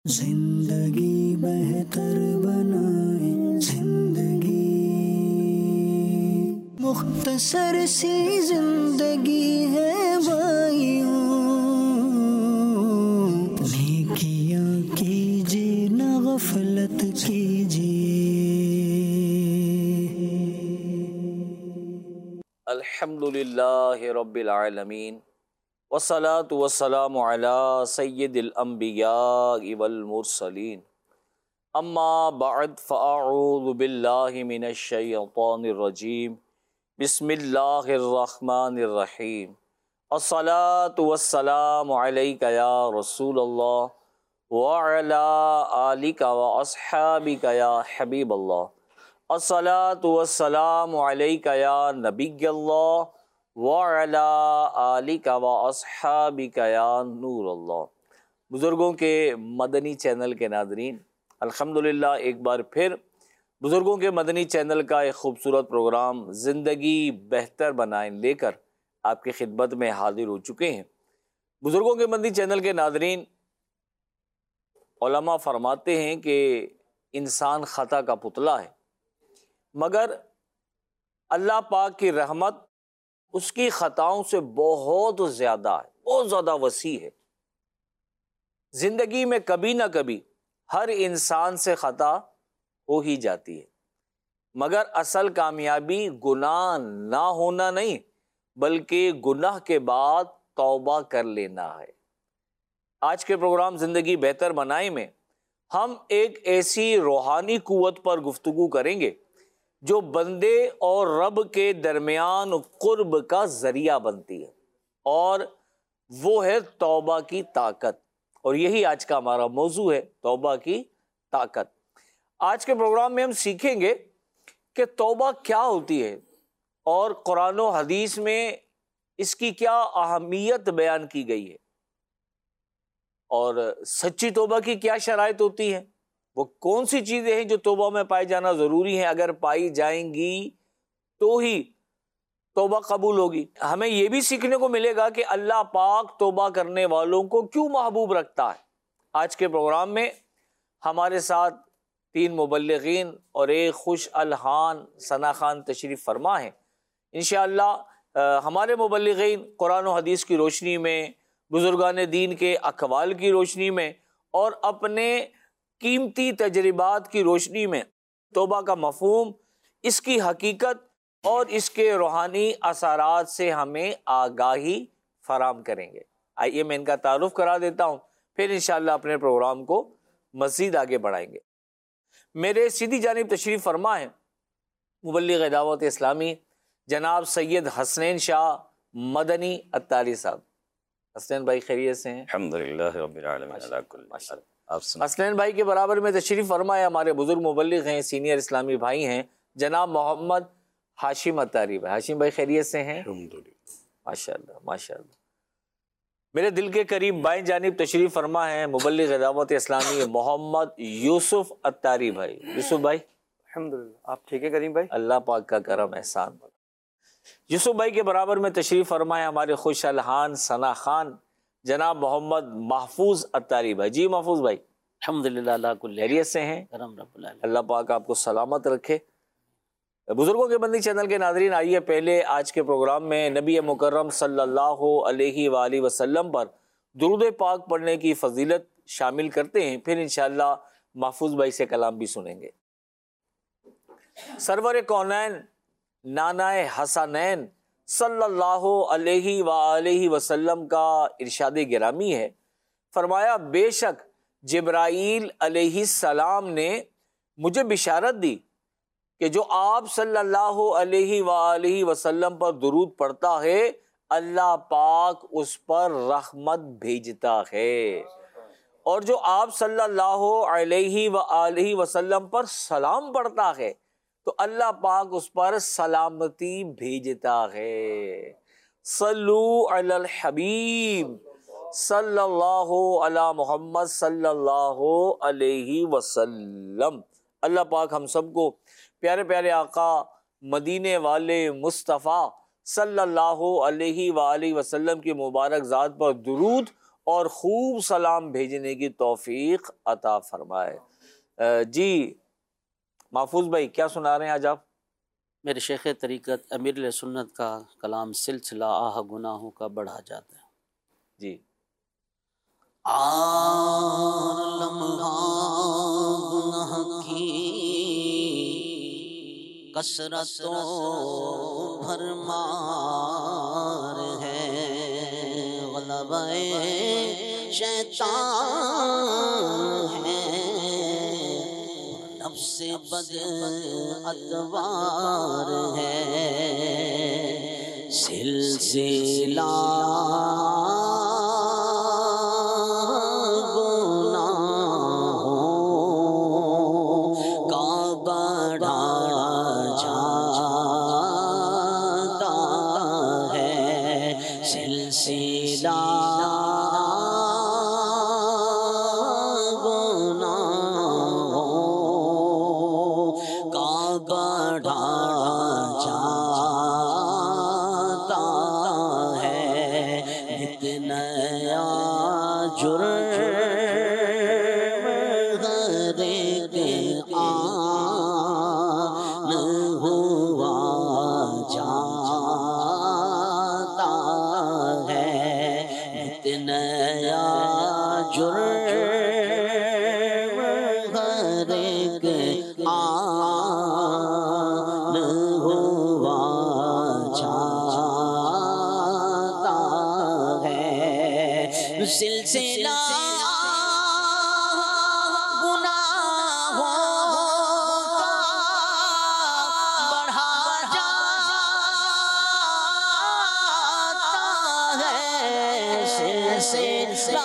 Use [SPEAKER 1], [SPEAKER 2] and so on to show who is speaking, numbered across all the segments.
[SPEAKER 1] زندگی بہتر بنائے زندگی، مختصر سی زندگی ہے بھائیوں، نیکیاں کیجیے نہ غفلت کیجیے۔
[SPEAKER 2] الحمدللہ رب العالمین والصلاة والسلام علی سید الانبیاء والمرسلین، اما بعد فاعوذ باللہ من الشیطان الرجیم، بسم اللہ الرحمن الرحیم۔ الصلاة والسلام علیک یا رسول اللہ وعلی آلک واصحابک یا حبیب اللہ۔ الصلاة والسلام علیک یا نبی اللہ وعلی آلک واصحابک یا نور اللہ۔ بزرگوں کے مدنی چینل کے ناظرین، الحمدللہ ایک بار پھر بزرگوں کے مدنی چینل کا ایک خوبصورت پروگرام زندگی بہتر بنائیں لے کر آپ کی خدمت میں حاضر ہو چکے ہیں۔ بزرگوں کے مدنی چینل کے ناظرین، علماء فرماتے ہیں کہ انسان خطا کا پتلا ہے، مگر اللہ پاک کی رحمت اس کی خطاؤں سے بہت زیادہ ہے، بہت زیادہ وسیع ہے۔ زندگی میں کبھی نہ کبھی ہر انسان سے خطا ہو ہی جاتی ہے، مگر اصل کامیابی گناہ نہ ہونا نہیں بلکہ گناہ کے بعد توبہ کر لینا ہے۔ آج کے پروگرام زندگی بہتر بنائیں میں ہم ایک ایسی روحانی قوت پر گفتگو کریں گے جو بندے اور رب کے درمیان قرب کا ذریعہ بنتی ہے، اور وہ ہے توبہ کی طاقت، اور یہی آج کا ہمارا موضوع ہے، توبہ کی طاقت۔ آج کے پروگرام میں ہم سیکھیں گے کہ توبہ کیا ہوتی ہے اور قرآن و حدیث میں اس کی کیا اہمیت بیان کی گئی ہے، اور سچی توبہ کی کیا شرائط ہوتی ہیں، وہ کون سی چیزیں ہیں جو توبہ میں پائی جانا ضروری ہیں، اگر پائی جائیں گی تو ہی توبہ قبول ہوگی۔ ہمیں یہ بھی سیکھنے کو ملے گا کہ اللہ پاک توبہ کرنے والوں کو کیوں محبوب رکھتا ہے۔ آج کے پروگرام میں ہمارے ساتھ 3 مبلغین اور ایک خوش الحان ثنا خان تشریف فرما ہیں۔ انشاءاللہ ہمارے مبلغین قرآن و حدیث کی روشنی میں، بزرگان دین کے اقوال کی روشنی میں اور اپنے قیمتی تجربات کی روشنی میں توبہ کا مفہوم، اس کی حقیقت اور اس کے روحانی اثرات سے ہمیں آگاہی فراہم کریں گے۔ آئیے میں ان کا تعارف کرا دیتا ہوں، پھر انشاءاللہ اپنے پروگرام کو مزید آگے بڑھائیں گے۔ میرے سیدھی جانب تشریف فرما ہے مبلغ دعوت اسلامی جناب سید حسنین شاہ مدنی اتاری صاحب۔ حسنین بھائی خیریت سے ہیں؟
[SPEAKER 3] الحمدللہ رب العالمین علی کل حال۔ آپ سنائیں۔
[SPEAKER 2] حسنین بھائی کے برابر میں تشریف فرمائے ہمارے بزرگ مبلغ ہیں، سینئر اسلامی بھائی ہیں، جناب محمد ہاشم اتاری بھائی۔ ہاشم بھائی خیریت سے ہیں؟
[SPEAKER 3] الحمدللہ۔
[SPEAKER 2] ماشاءاللہ ماشاءاللہ۔ میرے دل کے قریب بائیں جانب تشریف فرما ہے مبلغ دعوت اسلامی محمد یوسف اتاری بھائی۔ یوسف بھائی
[SPEAKER 4] الحمدللہ، آپ ٹھیک ہے کریم بھائی؟
[SPEAKER 2] اللہ پاک کا کرم احسان۔ یوسف بھائی کے برابر میں تشریف فرمائے ہمارے خوش الحان ثنا خان جناب محمد محفوظ اتاری بھائی۔ جی محفوظ بھائی
[SPEAKER 5] الحمدللہ اللہ کل
[SPEAKER 2] خیریت سے ہیں؟
[SPEAKER 5] کرم رب العالمین۔
[SPEAKER 2] اللہ پاک آپ کو سلامت رکھے۔ بزرگوں کے مدنی چینل کے ناظرین، آئیے پہلے آج کے پروگرام میں نبی مکرم صلی اللہ علیہ وآلہ وسلم پر درود پاک پڑھنے کی فضیلت شامل کرتے ہیں، پھر انشاءاللہ محفوظ بھائی سے کلام بھی سنیں گے۔ سرور کونین نانائے حسنین صلی اللہ علیہ وآلہ وسلم کا ارشاد گرامی ہے، فرمایا بے شک جبرائیل علیہ السلام نے مجھے بشارت دی کہ جو آپ صلی اللہ علیہ وآلہ وسلم پر درود پڑھتا ہے اللہ پاک اس پر رحمت بھیجتا ہے، اور جو آپ صلی اللہ علیہ وآلہ وسلم پر سلام پڑھتا ہے تو اللہ پاک اس پر سلامتی بھیجتا ہے۔ صلو علی الحبیب صلی اللہ علی محمد صلی اللہ علیہ وسلم۔ اللہ پاک ہم سب کو پیارے پیارے آقا مدینے والے مصطفیٰ صلی اللہ علیہ وآلہ وسلم کی مبارک ذات پر درود اور خوب سلام بھیجنے کی توفیق عطا فرمائے۔ جی محفوظ بھائی کیا سنا رہے ہیں آج آپ؟
[SPEAKER 5] میرے شیخ طریقت امیر علیہ سنت کا کلام سلسلہ آہ گناہوں کا بڑھا جاتا ہے۔
[SPEAKER 2] جی
[SPEAKER 5] لمحہ گناہ کی کثرت و بھرمار ہے، غلبہ شیطان ہے، نفس بد اتوار ہے، سلسلہ سلسلہ گناہوں کا بڑھا جاتا ہے، سلسلہ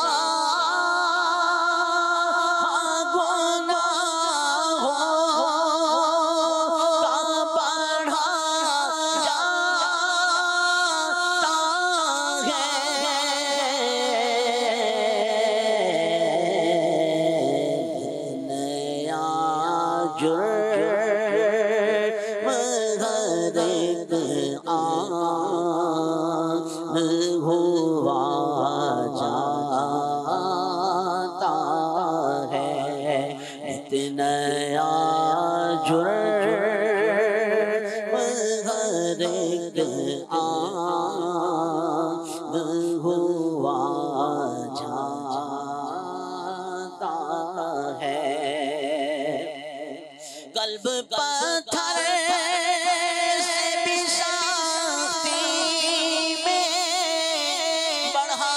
[SPEAKER 5] قلب پتھر سے بھی سختی میں بڑھا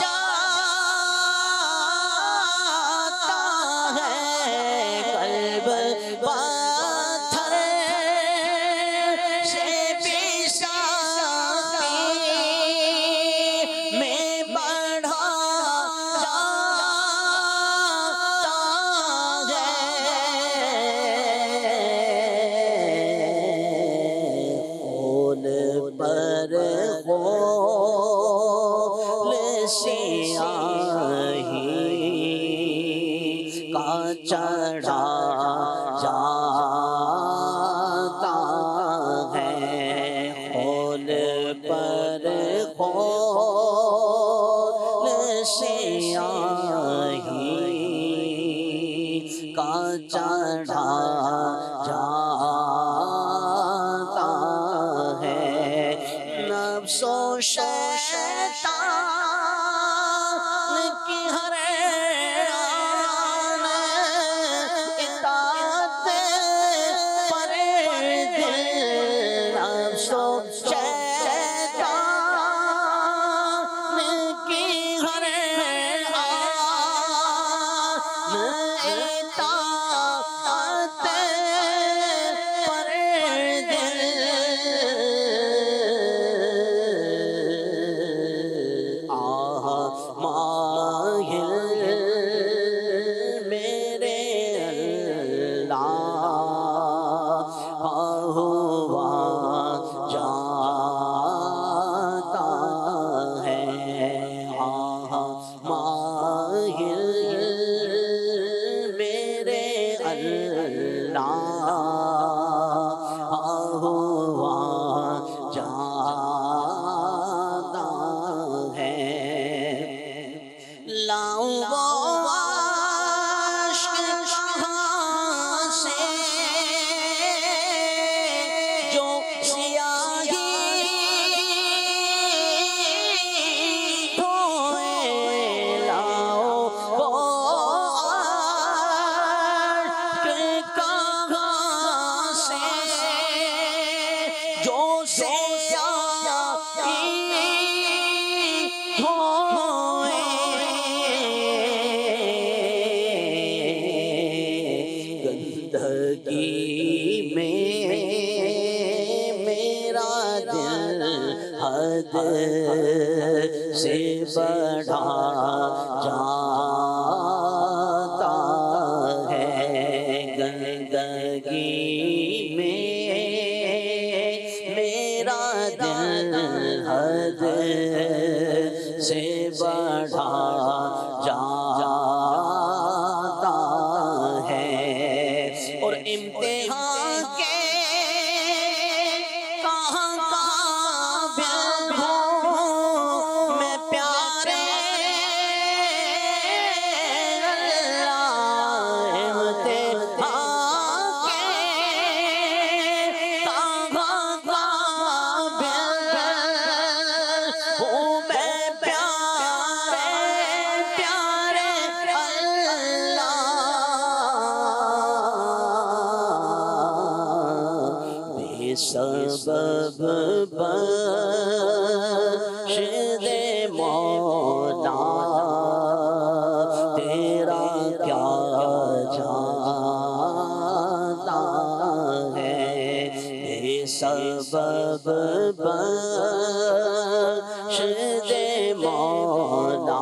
[SPEAKER 5] جاتا ہے، قلب پتھر سے بھی سختی میں بڑھا چڑھا جاتا ہے، خول پر خول سیاہی کا چڑھا جاتا ہے، نفس و شیطان کی ہر میرے زندگی میں میرا دل حد سے بڑھا جاتا ہے، زندگی میں میرا دل حد سے بڑھا جاتا ہے، اور امتحان کے کہاں قابل ہوں میں پیارے اللہ، امتحان کے کہاں قابل ہوں میں پیارے پیارے اللہ، بے سبب بخش دے مولا، تیرا کیا جاتا ہے، بے سبب بخش دے مولا،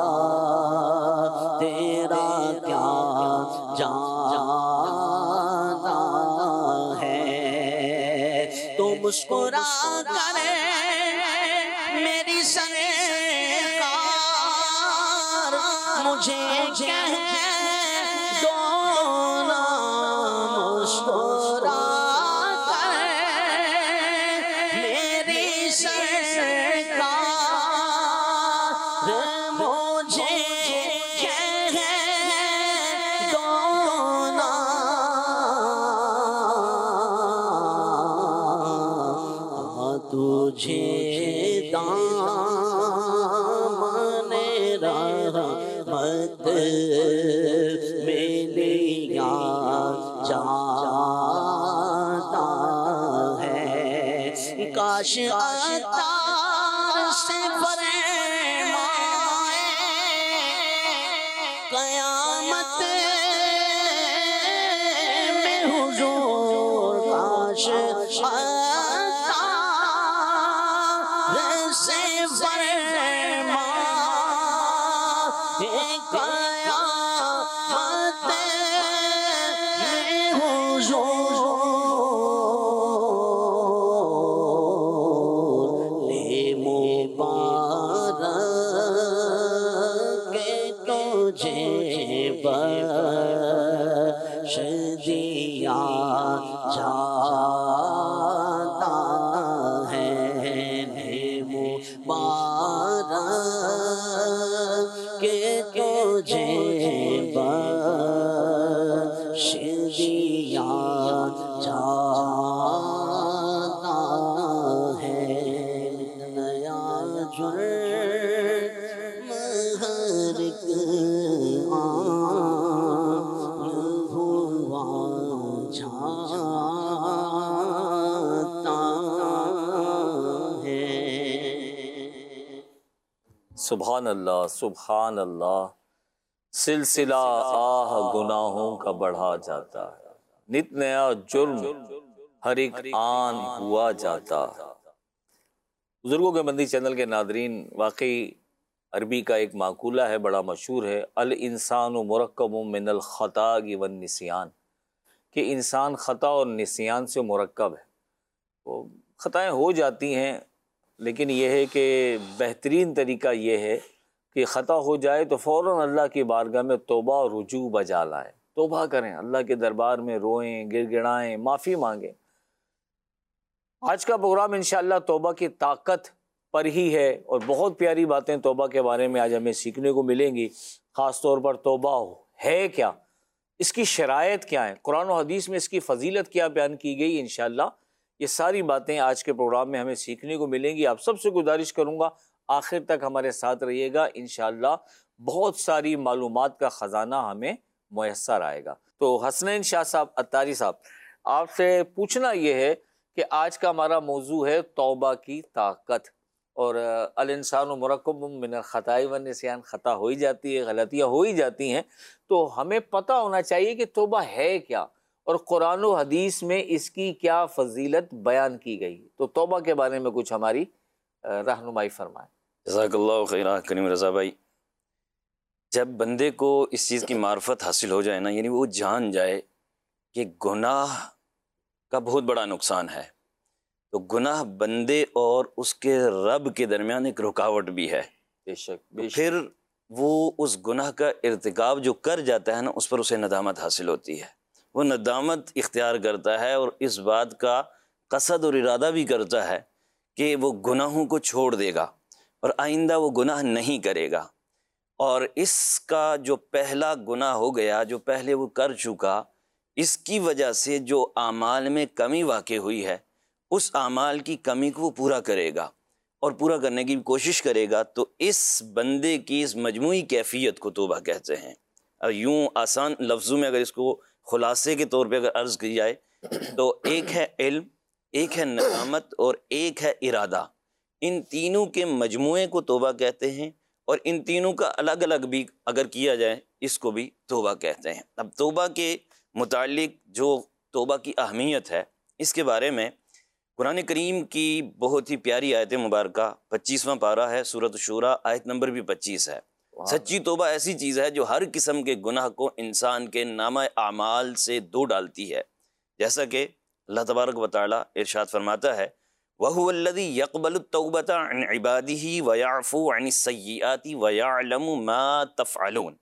[SPEAKER 5] تیرا کیا جاتا ہے، تو مسکرا کر میری سرکار مجھے کہہ دو نا، مسکرا کر میری سرکار مجھے کہہ دو نا، تجھے دامن رحمت میں لیا جاتا ہے، کاش عطار سے فرمائے قیامت میں حضور، کاش سے فرمائے قیامت میں حضور، لے مبارک تجھے بخش دیا جاتا ہے، مبارک تجھے بخش دیا جاتا ہے، نیا جرم ہر ایک آن ہوا جاتا ہے۔
[SPEAKER 2] سبحان اللہ، سبحان اللہ، سلسلہ آہ گناہوں کا بڑھا جاتا ہے، نت نیا جرم ہر ایک آن ہوا جاتا ہے۔ بزرگوں کے بندی چینل کے ناظرین، واقعی عربی کا ایک مقولہ ہے، بڑا مشہور ہے، الانسان مرکب من الخطا والنسیان، کہ انسان خطا اور نسیان سے مرکب ہے۔ وہ خطائیں ہو جاتی ہیں، لیکن یہ ہے کہ بہترین طریقہ یہ ہے کہ خطا ہو جائے تو فوراً اللہ کی بارگاہ میں توبہ اور رجوع بجا لائیں، توبہ کریں، اللہ کے دربار میں روئیں، گر گڑائیں، معافی مانگیں۔ آج کا پروگرام انشاءاللہ توبہ کی طاقت پر ہی ہے، اور بہت پیاری باتیں توبہ کے بارے میں آج ہمیں سیکھنے کو ملیں گی، خاص طور پر توبہ ہے کیا، اس کی شرائط کیا ہیں، قرآن و حدیث میں اس کی فضیلت کیا بیان کی گئی، انشاءاللہ یہ ساری باتیں آج کے پروگرام میں ہمیں سیکھنے کو ملیں گی۔ آپ سب سے گزارش کروں گا آخر تک ہمارے ساتھ رہیے گا، انشاءاللہ بہت ساری معلومات کا خزانہ ہمیں میسر آئے گا۔ تو حسنین شاہ صاحب، عطاری صاحب، آپ سے پوچھنا یہ ہے کہ آج کا ہمارا موضوع ہے توبہ کی طاقت، اور الانسان مرکب من الخطاء والنسیان، خطا ہو ہی جاتی ہے، غلطیاں ہو ہی جاتی ہیں، تو ہمیں پتہ ہونا چاہیے کہ توبہ ہے کیا، اور قرآن و حدیث میں اس کی کیا فضیلت بیان کی گئی، تو توبہ کے بارے میں کچھ ہماری رہنمائی فرمائیں۔
[SPEAKER 3] جزاک اللہ خیرہ کریم رضا بھائی۔ جب بندے کو اس چیز کی معرفت حاصل ہو جائے نا، یعنی وہ جان جائے کہ گناہ کا بہت بڑا نقصان ہے، تو گناہ بندے اور اس کے رب کے درمیان ایک رکاوٹ بھی ہے۔
[SPEAKER 2] بے شک
[SPEAKER 3] پھر وہ اس گناہ کا ارتکاب جو کر جاتا ہے نا، اس پر اسے ندامت حاصل ہوتی ہے، وہ ندامت اختیار کرتا ہے اور اس بات کا قصد اور ارادہ بھی کرتا ہے کہ وہ گناہوں کو چھوڑ دے گا اور آئندہ وہ گناہ نہیں کرے گا۔ اور اس کا جو پہلا گناہ ہو گیا، جو پہلے وہ کر چکا، اس کی وجہ سے جو اعمال میں کمی واقع ہوئی ہے، اس اعمال کی کمی کو وہ پورا کرے گا اور پورا کرنے کی کوشش کرے گا، تو اس بندے کی اس مجموعی کیفیت کو توبہ کہتے ہیں۔ اور یوں آسان لفظوں میں اگر اس کو خلاصے کے طور پہ اگر عرض کی جائے تو ایک ہے علم، ایک ہے ندامت اور ایک ہے ارادہ۔ ان تینوں کے مجموعے کو توبہ کہتے ہیں، اور ان تینوں کا الگ الگ بھی اگر کیا جائے اس کو بھی توبہ کہتے ہیں۔ اب توبہ کے متعلق جو توبہ کی اہمیت ہے، اس کے بارے میں قرآن کریم کی بہت ہی پیاری آیت مبارکہ 25واں پارہ ہے، سورۃ الشورى، آیت نمبر بھی 25 ہے۔ سچی توبہ ایسی چیز ہے جو ہر قسم کے گناہ کو انسان کے نامہ اعمال سے دھو ڈالتی ہے، جیسا کہ اللہ تبارک و تعالیٰ ارشاد فرماتا ہے وَهُوَ الَّذِي يَقْبَلُ التَّوْبَةَ عَنْ عِبَادِهِ وَيَعْفُو عَنِ السَّيِّئَاتِ وَيَعْلَمُ مَا تَفْعَلُونَ۔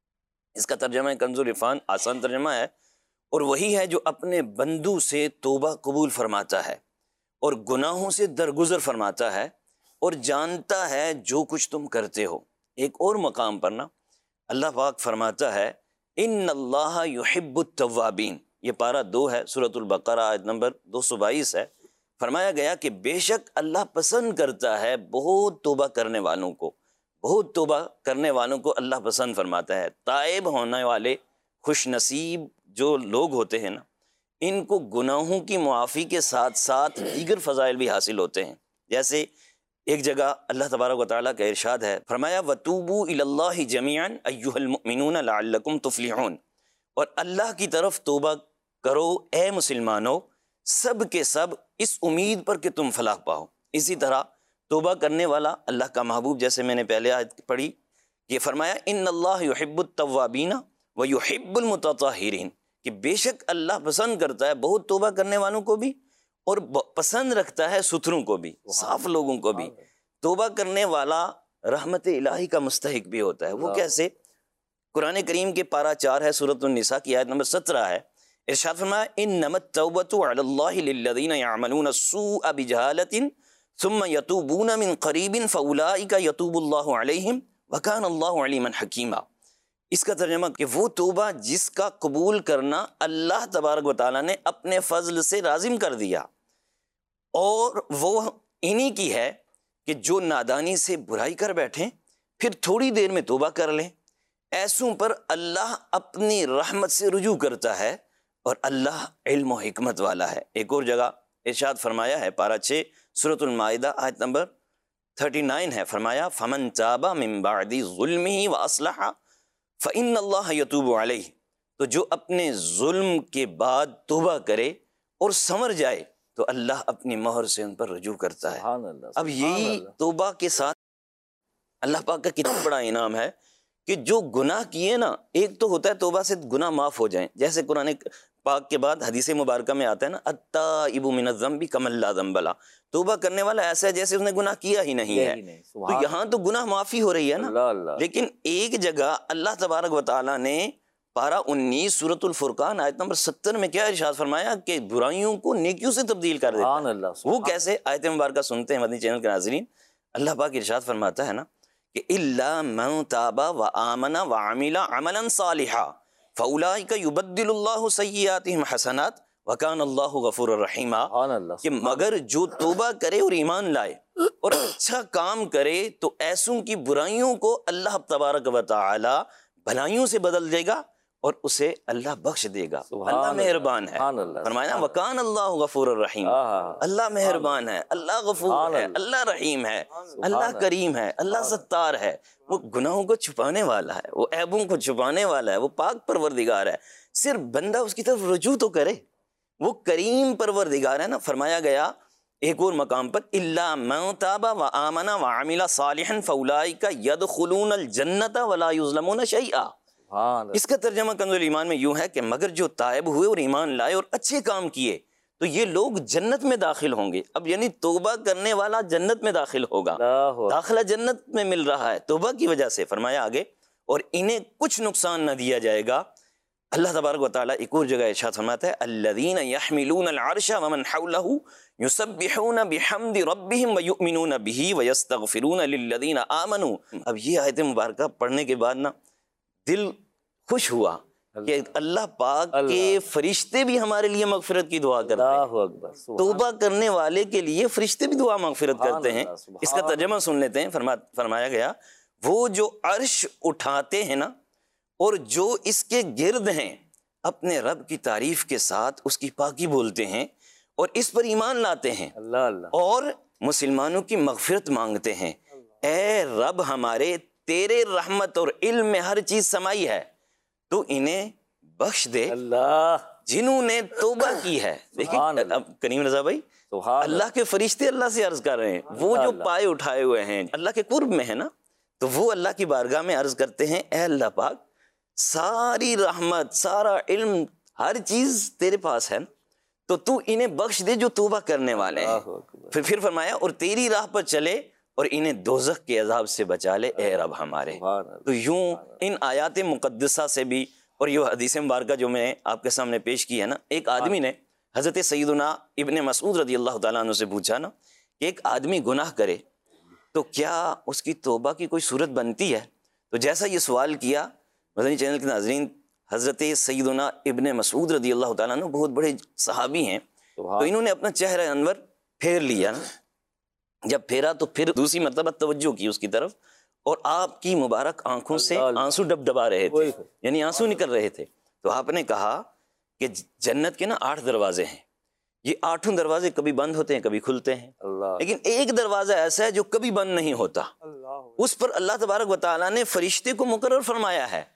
[SPEAKER 3] اس کا ترجمہ کنز العرفان، آسان ترجمہ ہے، اور وہی ہے جو اپنے بندوں سے توبہ قبول فرماتا ہے اور گناہوں سے درگزر فرماتا ہے اور جانتا ہے جو کچھ تم کرتے ہو۔ ایک اور مقام پر نا اللہ پاک فرماتا ہے ان اللہ یحب التوابین، یہ پارہ 2 ہے، سورۃ البقرہ، آیت نمبر 222 ہے۔ فرمایا گیا کہ بے شک اللہ پسند کرتا ہے بہت توبہ کرنے والوں کو، بہت توبہ کرنے والوں کو اللہ پسند فرماتا ہے۔ تائب ہونے والے خوش نصیب جو لوگ ہوتے ہیں نا، ان کو گناہوں کی معافی کے ساتھ ساتھ دیگر فضائل بھی حاصل ہوتے ہیں۔ جیسے ایک جگہ اللہ تبارک و تعالیٰ کا ارشاد ہے، فرمایا وَتُوبُوا إِلَى اللَّهِ جَمِيعًا أَيُّهَا الْمُؤْمِنُونَ لَعَلَّكُمْ تُفْلِحُونَ، اور اللہ کی طرف توبہ کرو اے مسلمانوں، سب کے سب اس امید پر کہ تم فلاح پاؤ۔ اسی طرح توبہ کرنے والا اللہ کا محبوب، جیسے میں نے پہلے آیت پڑھی، یہ فرمایا ان اللہ یحب التوابین ویحب المتطہرین، کہ بے شک اللہ پسند کرتا ہے بہت توبہ کرنے والوں کو بھی اور پسند رکھتا ہے ستھروں کو بھی، صاف لوگوں کو بھی۔ توبہ کرنے والا رحمت الہی کا مستحق بھی ہوتا ہے۔ وہ کیسے؟ قرآن کریم کے پارہ 4 ہے، سورۃ النساء کی آیت نمبر 17 ہے، ارشاد فرمایا انما التوبۃ علی اللہ للذین یعملون السوء بجہالۃ ثم یتوبون من قریب فاولئک یتوب اللہ علیہم وکان اللہ علیما حکیما۔ اس کا ترجمہ کہ وہ توبہ جس کا قبول کرنا اللہ تبارک و تعالیٰ نے اپنے فضل سے لازم کر دیا، اور وہ انہی کی ہے کہ جو نادانی سے برائی کر بیٹھیں پھر تھوڑی دیر میں توبہ کر لیں، ایسوں پر اللہ اپنی رحمت سے رجوع کرتا ہے اور اللہ علم و حکمت والا ہے۔ ایک اور جگہ ارشاد فرمایا ہے، پارہ 6 سورۃ المائدہ، آیت نمبر 39 ہے، فرمایا فمن تاب من بعد ظلمہ واصلح فإن اللہ یتوب علیہ، تو جو اپنے ظلم کے بعد توبہ کرے اور سنور جائے تو اللہ اپنی مہر سے ان پر رجوع کرتا ہے۔ اب یہی توبہ کے ساتھ اللہ پاک کا کتنا بڑا انعام ہے کہ جو گناہ کیے نا، ایک تو ہوتا ہے توبہ سے گناہ معاف ہو جائیں، جیسے قرآن پاک کے بعد حدیث مبارکہ میں آتا ہے نا التائب من الذنب کمن لا ذنب لہ، توبہ کرنے والا ایسا ہے جیسے اس نے گناہ کیا ہی نہیں ہے۔ تو یہاں تو گناہ معافی ہو رہی ہے نا، لیکن ایک جگہ اللہ تبارک و تعالیٰ نے پارہ 19 سورۃ الفرقان آیت نمبر 70 میں کیا ارشاد فرمایا کہ برائیوں کو نیکیوں سے تبدیل کر دیتا ہے۔ وہ کیسے؟ آیت مبارکہ سنتے ہیں مدنی چینل کے ناظرین۔ اللہ پاک ارشاد فرماتا ہے نا کہ الا من تاب وآمن وعمل عملا صالحا فاولئک یبدل اللہ سیئاتہم حسنات وکان اللہ غفور الرحیم، کہ مگر جو توبہ کرے اور ایمان لائے اور اچھا کام کرے تو ایسوں کی برائیوں کو اللہ تبارک و تعالی بھلائیوں سے بدل دے گا اور اسے اللہ بخش دے گا۔ اللہ مہربان ہے، فرمایا وکان اللہ غفور الرحیم، اللہ مہربان ہے، اللہ غفور ہے، اللہ رحیم ہے، اللہ کریم ہے، اللہ ستار ہے، وہ گناہوں کو چھپانے والا ہے، وہ عیبوں کو چھپانے والا ہے، وہ پاک پروردگار ہے۔ صرف بندہ اس کی طرف رجوع تو کرے. وہ کریم پروردگار ہے نا. فرمایا گیا ایک اور مقام پر الا من تاب وآمن وعمل صالحا فاولئک يدخلون الجنة ولا يظلمون شیئا. اس کا ترجمہ کنز الایمان میں یوں ہے کہ مگر جو تائب ہوئے اور ایمان لائے اور اچھے کام کیے تو یہ لوگ جنت میں داخل ہوں گے. اب یعنی توبہ کرنے والا جنت میں داخل ہوگا, داخلہ جنت میں مل رہا ہے توبہ کی وجہ سے. فرمایا آگے اور انہیں کچھ نقصان نہ دیا جائے گا. اللہ تبارک و تعالیٰ ایک اور جگہ ارشاد فرماتا ہے الذین یحملون العرش ومن حولہ یسبحون بحمد ربہم ویؤمنون بہ ویستغفرون للذین آمنوا. اب یہ آیت مبارکہ پڑھنے کے بعد نا دل خوش ہوا کہ اللہ پاک کے فرشتے بھی ہمارے لیے مغفرت کی دعا کرتے ہیں. توبہ کرنے والے کے لیے فرشتے بھی دعا مغفرت کرتے ہیں. اس کا ترجمہ سن لیتے ہیں. فرمایا گیا وہ جو عرش اٹھاتے ہیں نا اور جو اس کے گرد ہیں اپنے رب کی تعریف کے ساتھ اس کی پاکی بولتے ہیں اور اس پر ایمان لاتے ہیں اور مسلمانوں کی مغفرت مانگتے ہیں. اے رب ہمارے تیرے رحمت اور علم میں ہر چیز سمائی ہے تو انہیں بخش دے جنہوں نے توبہ کی ہے. دیکھیں اب کریم رضا بھائی اللہ کے فرشتے اللہ سے عرض کر رہے ہیں, وہ جو پائے اٹھائے ہوئے ہیں اللہ کے قرب میں ہے نا, تو وہ اللہ کی بارگاہ میں عرض کرتے ہیں اے اللہ پاک ساری رحمت سارا علم ہر چیز تیرے پاس ہے نا, تو انہیں بخش دے جو توبہ کرنے والے ہیں. پھر فرمایا اور تیری راہ پر چلے اور انہیں دوزخ کے عذاب سے بچا لے اے رب ہمارے. تو یوں ان آیات مقدسہ سے بھی اور یہ حدیث مبارکہ جو میں آپ کے سامنے پیش کی ہے نا, ایک آدمی نے حضرت سیدنا ابن مسعود رضی اللہ تعالیٰ عنہ سے پوچھا نا کہ ایک آدمی گناہ کرے تو کیا اس کی توبہ کی کوئی صورت بنتی ہے؟ تو جیسا یہ سوال کیا مدنی چینل کے ناظرین, حضرت سیدنا ابن مسعود رضی اللہ تعالیٰ عنہ بہت بڑے صحابی ہیں, تو انہوں نے اپنا چہرہ انور پھیر لیا نا. جب پھیرا تو پھر دوسری مرتبہ توجہ کی اس کی طرف اور آپ کی مبارک آنکھوں سے آنسو ڈبڈبا رہے تھے, یعنی آنسو نکل رہے تھے. تو آپ نے کہا کہ جنت کے نا 8 دروازے ہیں, یہ 8 دروازے کبھی بند ہوتے ہیں کبھی کھلتے ہیں, لیکن ایک دروازہ ایسا ہے جو کبھی بند نہیں ہوتا. اس پر اللہ تبارک و تعالیٰ نے فرشتے کو مقرر فرمایا ہے.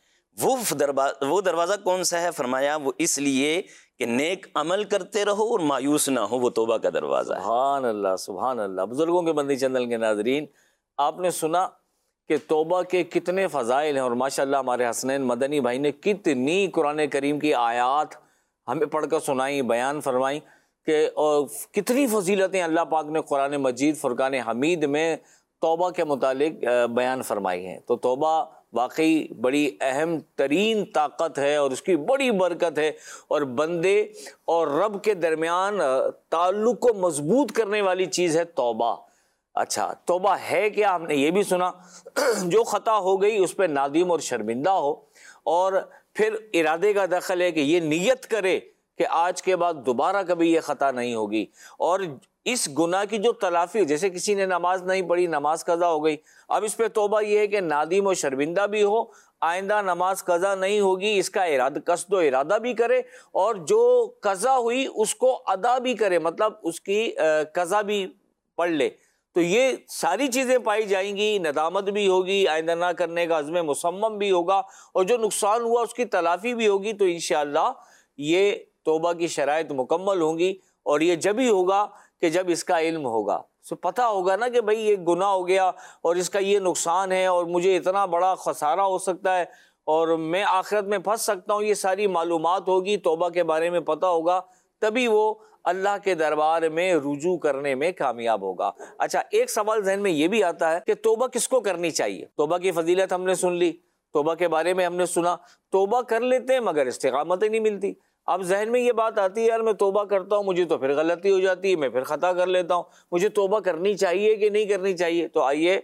[SPEAKER 3] وہ دروازہ کون سا ہے؟ فرمایا وہ اس لیے کہ نیک عمل کرتے رہو اور مایوس نہ ہو, وہ توبہ کا دروازہ ہے.
[SPEAKER 2] سبحان اللہ سبحان اللہ. بزرگوں کے مدنی چینل کے ناظرین, آپ نے سنا کہ توبہ کے کتنے فضائل ہیں, اور ماشاءاللہ ہمارے حسنین مدنی بھائی نے کتنی قرآن کریم کی آیات ہمیں پڑھ کر سنائیں, بیان فرمائیں کہ کتنی فضیلتیں اللہ پاک نے قرآن مجید فرقان حمید میں توبہ کے متعلق بیان فرمائی ہیں. تو توبہ واقعی بڑی اہم ترین طاقت ہے اور اس کی بڑی برکت ہے, اور بندے اور رب کے درمیان تعلق کو مضبوط کرنے والی چیز ہے توبہ. اچھا توبہ ہے کیا؟ ہم نے یہ بھی سنا جو خطا ہو گئی اس پہ نادم اور شرمندہ ہو, اور پھر ارادے کا دخل ہے کہ یہ نیت کرے کہ آج کے بعد دوبارہ کبھی یہ خطا نہیں ہوگی, اور اس گناہ کی جو تلافی, جیسے کسی نے نماز نہیں پڑھی, نماز قضا ہو گئی, اب اس پہ توبہ یہ ہے کہ نادم و شرمندہ بھی ہو, آئندہ نماز قضا نہیں ہوگی اس کا قصد و ارادہ بھی کرے, اور جو قضا ہوئی اس کو ادا بھی کرے, مطلب اس کی قضا بھی پڑھ لے. تو یہ ساری چیزیں پائی جائیں گی, ندامت بھی ہوگی, آئندہ نہ کرنے کا عزم مصمم بھی ہوگا, اور جو نقصان ہوا اس کی تلافی بھی ہوگی. تو انشاءاللہ یہ توبہ کی شرائط مکمل ہوں گی, اور یہ جب ہی ہوگا کہ جب اس کا علم ہوگا, سو پتہ ہوگا نا کہ بھئی یہ گناہ ہو گیا اور اس کا یہ نقصان ہے اور مجھے اتنا بڑا خسارہ ہو سکتا ہے اور میں آخرت میں پھنس سکتا ہوں. یہ ساری معلومات ہوگی, توبہ کے بارے میں پتہ ہوگا, تبھی وہ اللہ کے دربار میں رجوع کرنے میں کامیاب ہوگا. اچھا ایک سوال ذہن میں یہ بھی آتا ہے کہ توبہ کس کو کرنی چاہیے؟ توبہ کی فضیلت ہم نے سن لی, توبہ کے بارے میں ہم نے سنا, توبہ کر لیتے ہیں مگر استقامت ہی نہیں ملتی. اب ذہن میں یہ بات آتی ہے یار میں توبہ کرتا ہوں مجھے تو پھر غلطی ہو جاتی ہے, میں پھر خطا کر لیتا ہوں, مجھے توبہ کرنی چاہیے کہ نہیں کرنی چاہیے؟ تو آئیے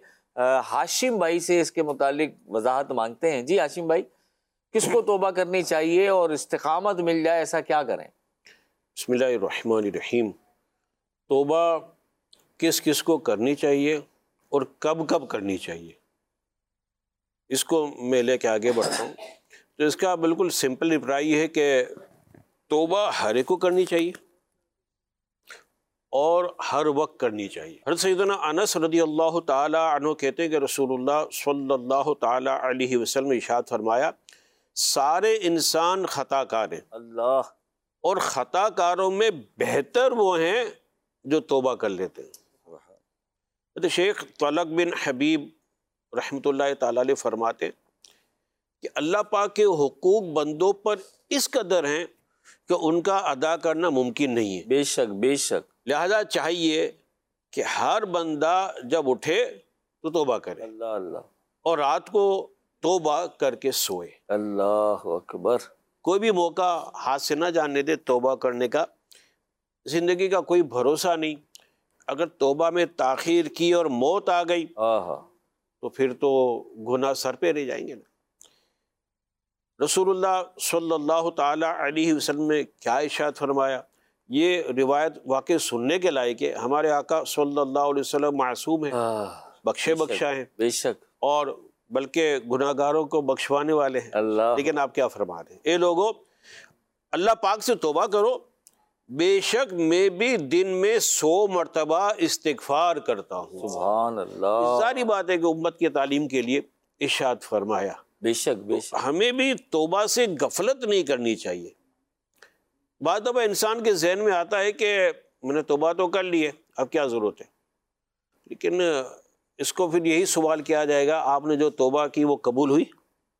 [SPEAKER 2] ہاشم بھائی سے اس کے متعلق وضاحت مانگتے ہیں. جی ہاشم بھائی, کس کو توبہ کرنی چاہیے اور استقامت مل جائے ایسا کیا کریں؟
[SPEAKER 6] بسم اللہ الرحمن الرحیم. توبہ کس کس کو کرنی چاہیے اور کب کب کرنی چاہیے, اس کو میں لے کے آگے بڑھتا ہوں. تو اس کا بالکل سمپل رپلائی ہے کہ توبہ ہر ایک کو کرنی چاہیے اور ہر وقت کرنی چاہیے. حضرت سیدنا انس رضی اللہ تعالی عنہ کہتے ہیں کہ رسول اللہ صلی اللہ تعالی علیہ وسلم ارشاد فرمایا سارے انسان خطا کار ہیں،
[SPEAKER 2] اللہ،
[SPEAKER 6] اور خطا کاروں میں بہتر وہ ہیں جو توبہ کر لیتے ہیں۔ تو شیخ طلق بن حبیب رحمۃ اللہ تعالی علیہ فرماتے ہیں کہ اللہ پاک کے حقوق بندوں پر اس قدر ہیں کہ ان کا ادا کرنا ممکن نہیں ہے،
[SPEAKER 2] بے شک بے شک،
[SPEAKER 6] لہذا چاہیے کہ ہر بندہ جب اٹھے تو توبہ کرے،
[SPEAKER 2] اللہ اللہ،
[SPEAKER 6] اور رات کو توبہ کر کے سوئے،
[SPEAKER 2] اللہ اکبر،
[SPEAKER 6] کوئی بھی موقع ہاتھ سے نہ جانے دے توبہ کرنے کا۔ زندگی کا کوئی بھروسہ نہیں، اگر توبہ میں تاخیر کی اور موت آ گئی
[SPEAKER 2] آہا،
[SPEAKER 6] تو پھر تو گناہ سر پہ رہ جائیں گے نا۔ رسول اللہ صلی اللہ تعالی علیہ وسلم نے کیا ارشاد فرمایا، یہ روایت واقع سننے کے لائق ہے۔ ہمارے آقا صلی اللہ علیہ وسلم معصوم ہیں، بخشے بخشا ہیں،
[SPEAKER 2] بے شک،
[SPEAKER 6] اور بلکہ گناہ گاروں کو بخشوانے والے ہیں۔
[SPEAKER 2] اللہ،
[SPEAKER 6] لیکن آپ کیا فرما رہے ہیں، اے لوگو اللہ پاک سے توبہ کرو، بے شک میں بھی دن میں 100 مرتبہ استغفار کرتا ہوں۔
[SPEAKER 2] سبحان اللہ،
[SPEAKER 6] ساری بات ہے کہ امت کی تعلیم کے لیے ارشاد فرمایا۔
[SPEAKER 2] بے شک بے شک،
[SPEAKER 6] ہمیں بھی توبہ سے غفلت نہیں کرنی چاہیے۔ بعض دفعہ انسان کے ذہن میں آتا ہے کہ میں نے توبہ تو کر لی ہے، اب کیا ضرورت ہے، لیکن اس کو پھر یہی سوال کیا جائے گا، آپ نے جو توبہ کی وہ قبول ہوئی؟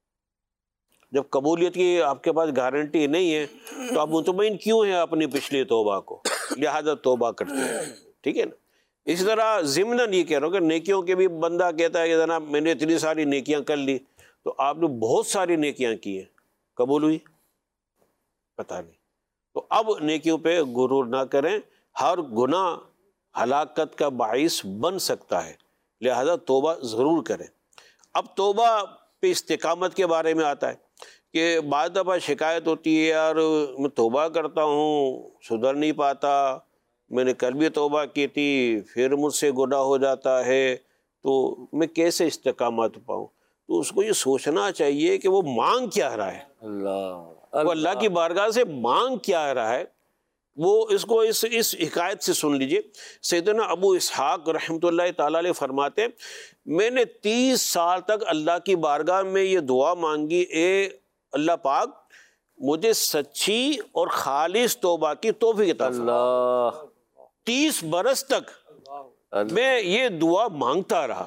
[SPEAKER 6] جب قبولیت کی آپ کے پاس گارنٹی نہیں ہے تو آپ مطمئن کیوں ہیں اپنی پچھلی توبہ کو؟ لہذا توبہ کرتے ہیں، ٹھیک ہے نا۔ اسی طرح ضمناً یہ کہہ رہا ہوں کہ نیکیوں کے بھی بندہ کہتا ہے کہ جناب میں نے اتنی ساری نیکیاں کر لی، تو آپ نے بہت ساری نیکیاں کی ہیں، قبول ہوئی؟ پتہ نہیں۔ تو اب نیکیوں پہ غرور نہ کریں، ہر گناہ ہلاکت کا باعث بن سکتا ہے، لہذا توبہ ضرور کریں۔ اب توبہ پہ استقامت کے بارے میں آتا ہے کہ بعض دفعہ شکایت ہوتی ہے، یار میں توبہ کرتا ہوں سدھر نہیں پاتا، میں نے کل بھی توبہ کی تھی پھر مجھ سے گناہ ہو جاتا ہے، تو میں کیسے استقامت پاؤں؟ تو اس کو یہ سوچنا چاہیے کہ وہ مانگ کیا رہا ہے،
[SPEAKER 2] اللہ،
[SPEAKER 6] وہ اللہ کی بارگاہ سے مانگ کیا رہا ہے، وہ اس کو اس حکایت سے سن لیجئے۔ سیدنا ابو اسحاق رحمۃ اللہ تعالی علیہ فرماتے ہیں میں نے 30 سال تک اللہ کی بارگاہ میں یہ دعا مانگی، اے اللہ پاک مجھے سچی اور خالص توبہ کی توفیق عطا فرما۔
[SPEAKER 2] اللہ،
[SPEAKER 6] 30 برس تک میں یہ دعا مانگتا رہا۔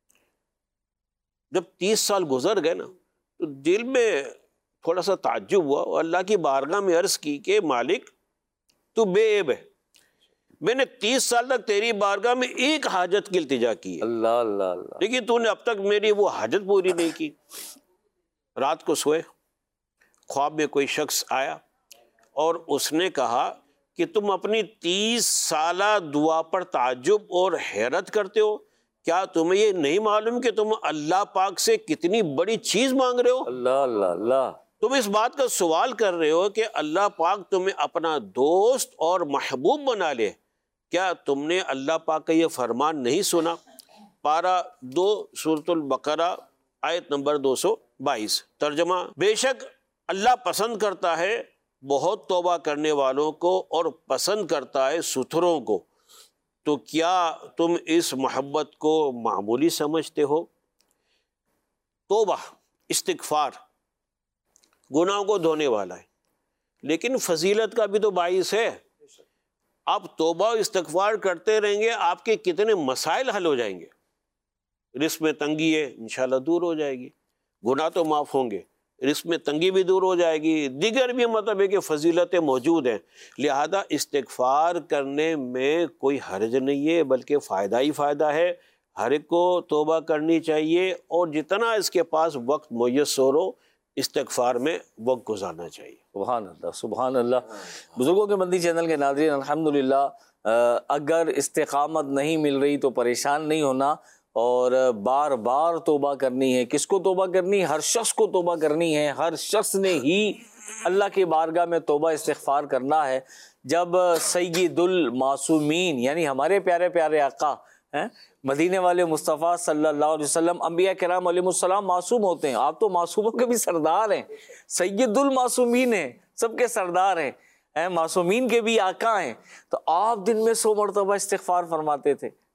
[SPEAKER 6] جب 30 سال گزر گئے نا تو دل میں تھوڑا سا تعجب ہوا، اور اللہ کی بارگاہ میں عرض کی کہ مالک تو بے عیب ہے، میں نے 30 سال تک تیری بارگاہ میں ایک حاجت کی التجا کی ہے،
[SPEAKER 2] اللہ اللہ اللہ،
[SPEAKER 6] لیکن تو نے اب تک میری وہ حاجت پوری نہیں کی۔ رات کو سوئے، خواب میں کوئی شخص آیا اور اس نے کہا کہ تم اپنی 30 سالہ دعا پر تعجب اور حیرت کرتے ہو، کیا تمہیں یہ نہیں معلوم کہ تم اللہ پاک سے کتنی بڑی چیز مانگ رہے ہو؟
[SPEAKER 2] اللہ اللہ اللہ،
[SPEAKER 6] تم اس بات کا سوال کر رہے ہو کہ اللہ پاک تمہیں اپنا دوست اور محبوب بنا لے، کیا تم نے اللہ پاک کا یہ فرمان نہیں سنا؟ پارہ 2 سورۃ البقرہ آیت نمبر 222۔ ترجمہ، بے شک اللہ پسند کرتا ہے بہت توبہ کرنے والوں کو اور پسند کرتا ہے ستھروں کو، تو کیا تم اس محبت کو معمولی سمجھتے ہو؟ توبہ، استغفار گناہوں کو دھونے والا ہے، لیکن فضیلت کا بھی تو باعث ہے۔ آپ توبہ و استغفار کرتے رہیں گے، آپ کے کتنے مسائل حل ہو جائیں گے۔ رزق میں تنگی ہے انشاءاللہ دور ہو جائے گی، گناہ تو معاف ہوں گے، رزق میں تنگی بھی دور ہو جائے گی، دیگر بھی مطلب ہے کہ فضیلتیں موجود ہیں۔ لہذا استغفار کرنے میں کوئی حرج نہیں ہے، بلکہ فائدہ ہی فائدہ ہے۔ ہر ایک کو توبہ کرنی چاہیے، اور جتنا اس کے پاس وقت میسر ہو استغفار میں وقت گزارنا چاہیے۔
[SPEAKER 2] سبحان اللہ سبحان اللہ۔ بزرگوں کے مدنی چینل کے ناظرین، الحمدللہ اگر استقامت نہیں مل رہی تو پریشان نہیں ہونا، اور بار بار توبہ کرنی ہے۔ کس کو توبہ کرنی ہے؟ ہر شخص کو توبہ کرنی ہے، ہر شخص نے ہی اللہ کی بارگاہ میں توبہ استغفار کرنا ہے۔ جب سید المعصومین یعنی ہمارے پیارے پیارے آقا مدینے والے مصطفیٰ صلی اللہ علیہ وسلم، انبیاء کرام علیہ السلام معصوم ہوتے ہیں، آپ تو معصوموں کے بھی سردار ہیں، سید المعصومین ہیں، سب کے سردار ہیں، معصومین کے بھی آقا ہیں، تو آپ دن میں 100 مرتبہ استغفار فرماتے تھے۔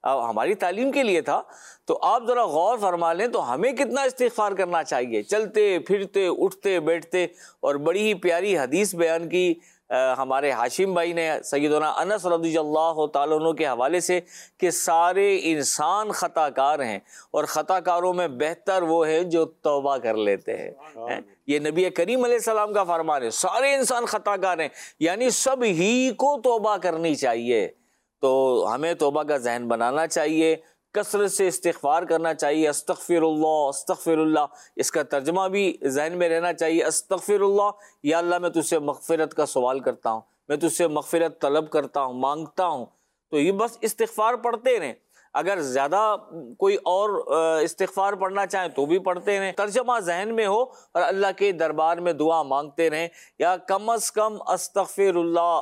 [SPEAKER 2] ہماری تعلیم کے لیے تھا. تو آپ ذرا غور فرما لیں تو ہمیں کتنا استغفار کرنا چاہیے چلتے پھرتے اٹھتے بیٹھتے. اور بڑی ہی پیاری حدیث بیان کی ہمارے ہاشم بھائی نے سیدنا انس رضی اللہ تعالیٰ عنہ کے حوالے سے کہ سارے انسان خطا کار ہیں اور خطا کاروں میں بہتر وہ ہے جو توبہ کر لیتے ہیں. یہ نبی کریم علیہ السلام کا فرمان ہے, سارے انسان خطا کار ہیں یعنی سب ہی کو توبہ کرنی چاہیے. تو ہمیں توبہ کا ذہن بنانا چاہیے, کثرت سے استغفار کرنا چاہیے. استغفر اللہ, اس کا ترجمہ بھی ذہن میں رہنا چاہیے. استغفر اللہ, یا اللہ میں تجھ سے مغفرت کا سوال کرتا ہوں, میں تجھ سے مغفرت طلب کرتا ہوں, مانگتا ہوں. تو یہ بس استغفار پڑھتے رہیں. اگر زیادہ کوئی اور استغفار پڑھنا چاہیں تو بھی پڑھتے رہیں, ترجمہ ذہن میں ہو اور اللہ کے دربار میں دعا مانگتے رہیں. یا کم از کم استغفر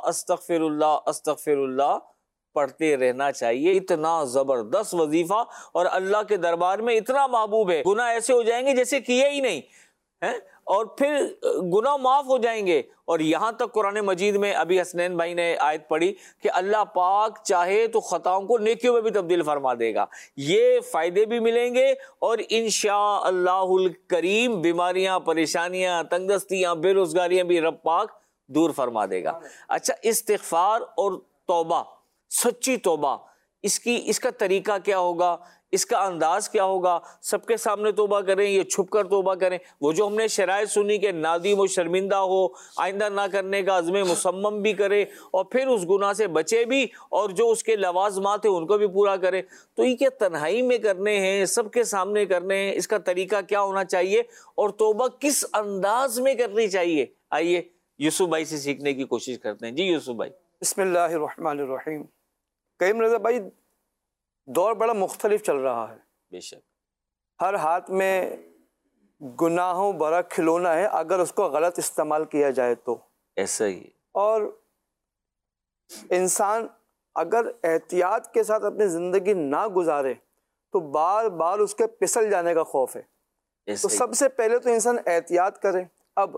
[SPEAKER 2] اللہ پڑھتے رہنا چاہیے. اتنا زبردست وظیفہ اور اللہ کے دربار میں اتنا محبوب ہے. گناہ ایسے ہو جائیں گے جیسے کیے ہی نہیں ہیں, اور پھر گناہ معاف ہو جائیں گے. اور یہاں تک قرآن مجید میں ابھی حسنین بھائی نے آیت پڑھی کہ اللہ پاک چاہے تو خطاؤں کو نیکیوں میں بھی تبدیل فرما دے گا. یہ فائدے بھی ملیں گے اور انشاء اللہ الکریم بیماریاں, پریشانیاں, تنگ دستیاں, بے روزگاریاں بھی رب پاک دور فرما دے گا. اچھا, استغفار اور توبہ, سچی توبہ, اس کا طریقہ کیا ہوگا, اس کا انداز کیا ہوگا؟ سب کے سامنے توبہ کریں, یہ چھپ کر توبہ کریں؟ وہ جو ہم نے شرائط سنی کہ نادم و شرمندہ ہو, آئندہ نہ کرنے کا عزم مصمم بھی کرے, اور پھر اس گناہ سے بچے بھی, اور جو اس کے لوازمات ہیں ان کو بھی پورا کرے. تو یہ کیا تنہائی میں کرنے ہیں, سب کے سامنے کرنے ہیں؟ اس کا طریقہ کیا ہونا چاہیے اور توبہ کس انداز میں کرنی چاہیے؟ آئیے یوسف بھائی سے سیکھنے کی کوشش کرتے ہیں. جی یوسف بھائی.
[SPEAKER 4] بسم اللہ الرحمن الرحیم. کریم رضا بھائی, دور بڑا مختلف چل رہا ہے.
[SPEAKER 2] بے شک.
[SPEAKER 4] ہر ہاتھ میں گناہوں بھرا کھلونا ہے اگر اس کو غلط استعمال کیا جائے تو.
[SPEAKER 2] ایسا ہی.
[SPEAKER 4] اور انسان اگر احتیاط کے ساتھ اپنی زندگی نہ گزارے تو بار بار اس کے پھسل جانے کا خوف ہے. تو سب سے پہلے تو انسان احتیاط کرے. اب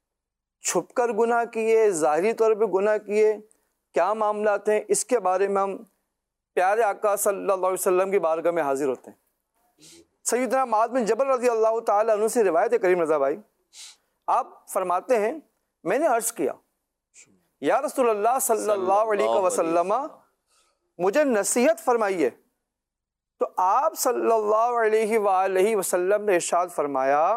[SPEAKER 4] چھپ کر گناہ کیے, ظاہری طور پہ گناہ کیے, کیا معاملات ہیں, اس کے بارے میں ہم پیارے آقا صلی اللہ علیہ وسلم کی بارگاہ میں حاضر ہوتے ہیں. سیدنا معاذ بن جبل رضی اللہ تعالی عنہ سے روایت ہے کریم رضا بھائی, آپ فرماتے ہیں میں نے عرض کیا یا رسول اللہ صلی اللہ علیہ وسلم مجھے نصیحت فرمائیے. تو آپ صلی اللہ علیہ وآلہ وسلم نے ارشاد فرمایا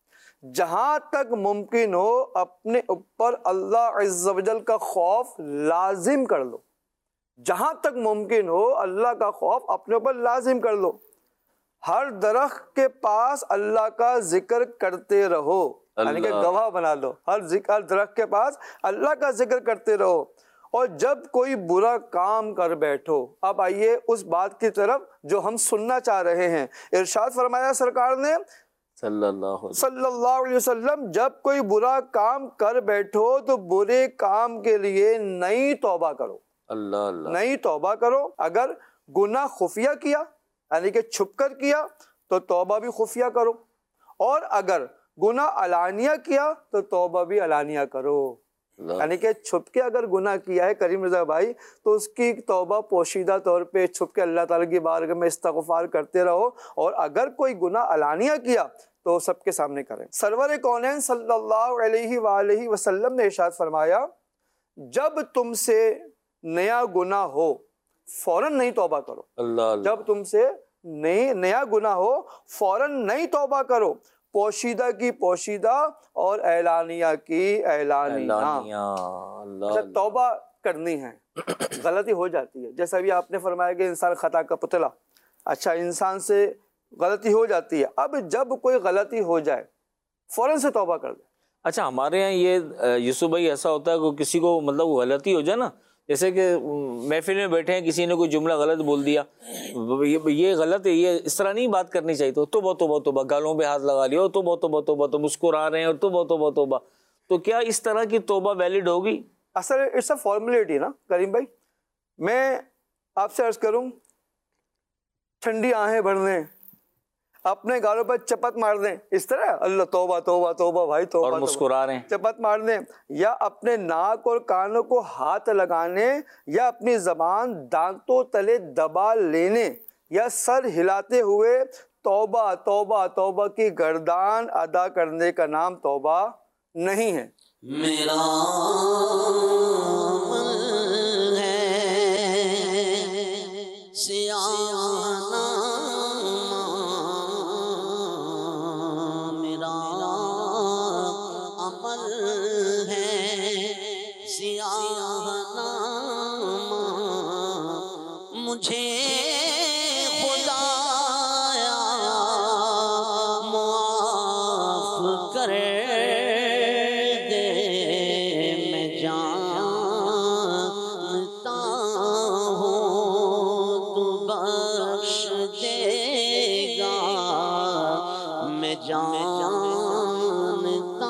[SPEAKER 4] جہاں تک ممکن ہو اپنے اوپر اللہ عز و جل کا خوف لازم کر لو. جہاں تک ممکن ہو اللہ کا خوف اپنے اوپر لازم کر لو. ہر درخت کے پاس اللہ کا ذکر کرتے رہو, یعنی کہ گواہ بنا لو. ہر درخت کے پاس اللہ کا ذکر کرتے رہو. اور جب کوئی برا کام کر بیٹھو, اب آئیے اس بات کی طرف جو ہم سننا چاہ رہے ہیں. ارشاد فرمایا سرکار نے صلی اللہ علیہ وسلم جب کوئی برا کام کر بیٹھو تو برے کام کے لیے نئی توبہ کرو. اللہ نئی توبہ کرو. اگر گناہ خفیہ کیا یعنی کہ چھپ کر کیا تو توبہ بھی خفیہ کرو, اور اگر گناہ علانیہ کیا تو توبہ بھی علانیہ کرو. یعنی کہ چھپ کے اگر گناہ کیا ہے کریم رضا بھائی تو اس کی توبہ پوشیدہ طور پہ چھپ کے اللہ تعالیٰ کی بارگاہ میں استغفار کرتے رہو, اور اگر کوئی گناہ علانیہ کیا تو سب کے سامنے کریں. سرور کونین صلی اللہ علیہ وآلہ وسلم نے ارشاد فرمایا جب تم سے نیا گناہ ہو فوراً نئی توبہ کرو. جب تم سے نیا گناہ ہو فوراً نئی توبہ کرو, پوشیدہ کی پوشیدہ اور اعلانیہ کی اعلانیہ. توبہ کرنی ہے, غلطی ہو جاتی ہے جیسا بھی آپ نے فرمایا کہ انسان خطا کا پتلا. اچھا, انسان سے غلطی ہو جاتی ہے, اب جب کوئی غلطی ہو جائے فوراً سے توبہ کر دے.
[SPEAKER 2] اچھا, ہمارے یہاں یہ یوسف بھائی ایسا ہوتا ہے کہ کسی کو مطلب غلطی ہو جائے نا, جیسے کہ محفل میں بیٹھے ہیں کسی نے کوئی جملہ غلط بول دیا, یہ غلط ہے, یہ اس طرح نہیں بات کرنی چاہیے. تو توبہ توبہ توبہ, گالوں پہ ہاتھ لگا لیا, توبہ توبہ توبہ, تو مسکرا رہے ہیں, اور توبہ توبہ توبہ. تو کیا اس طرح کی توبہ ویلڈ ہوگی؟
[SPEAKER 4] اصل اٹس اے فارمیلٹی نا کریم بھائی. میں آپ سے عرض کروں, ٹھنڈی آہیں بھر لیں, اپنے گالوں پر چپت مار دیں, اس طرح اللہ توبہ توبہ توبہ بھائی توبہ,
[SPEAKER 2] اور مسکرا رہے ہیں,
[SPEAKER 4] چپت مار دیں, یا اپنے ناک اور کانوں کو ہاتھ لگانے یا اپنی زبان دانتوں تلے دبا لینے یا سر ہلاتے ہوئے توبہ توبہ توبہ کی گردان ادا کرنے کا نام توبہ نہیں ہے۔
[SPEAKER 5] میرا عمل ہے سیانہ، میرا عمل ہے سیانہ، مجھے خدایا معاف کرے جانتا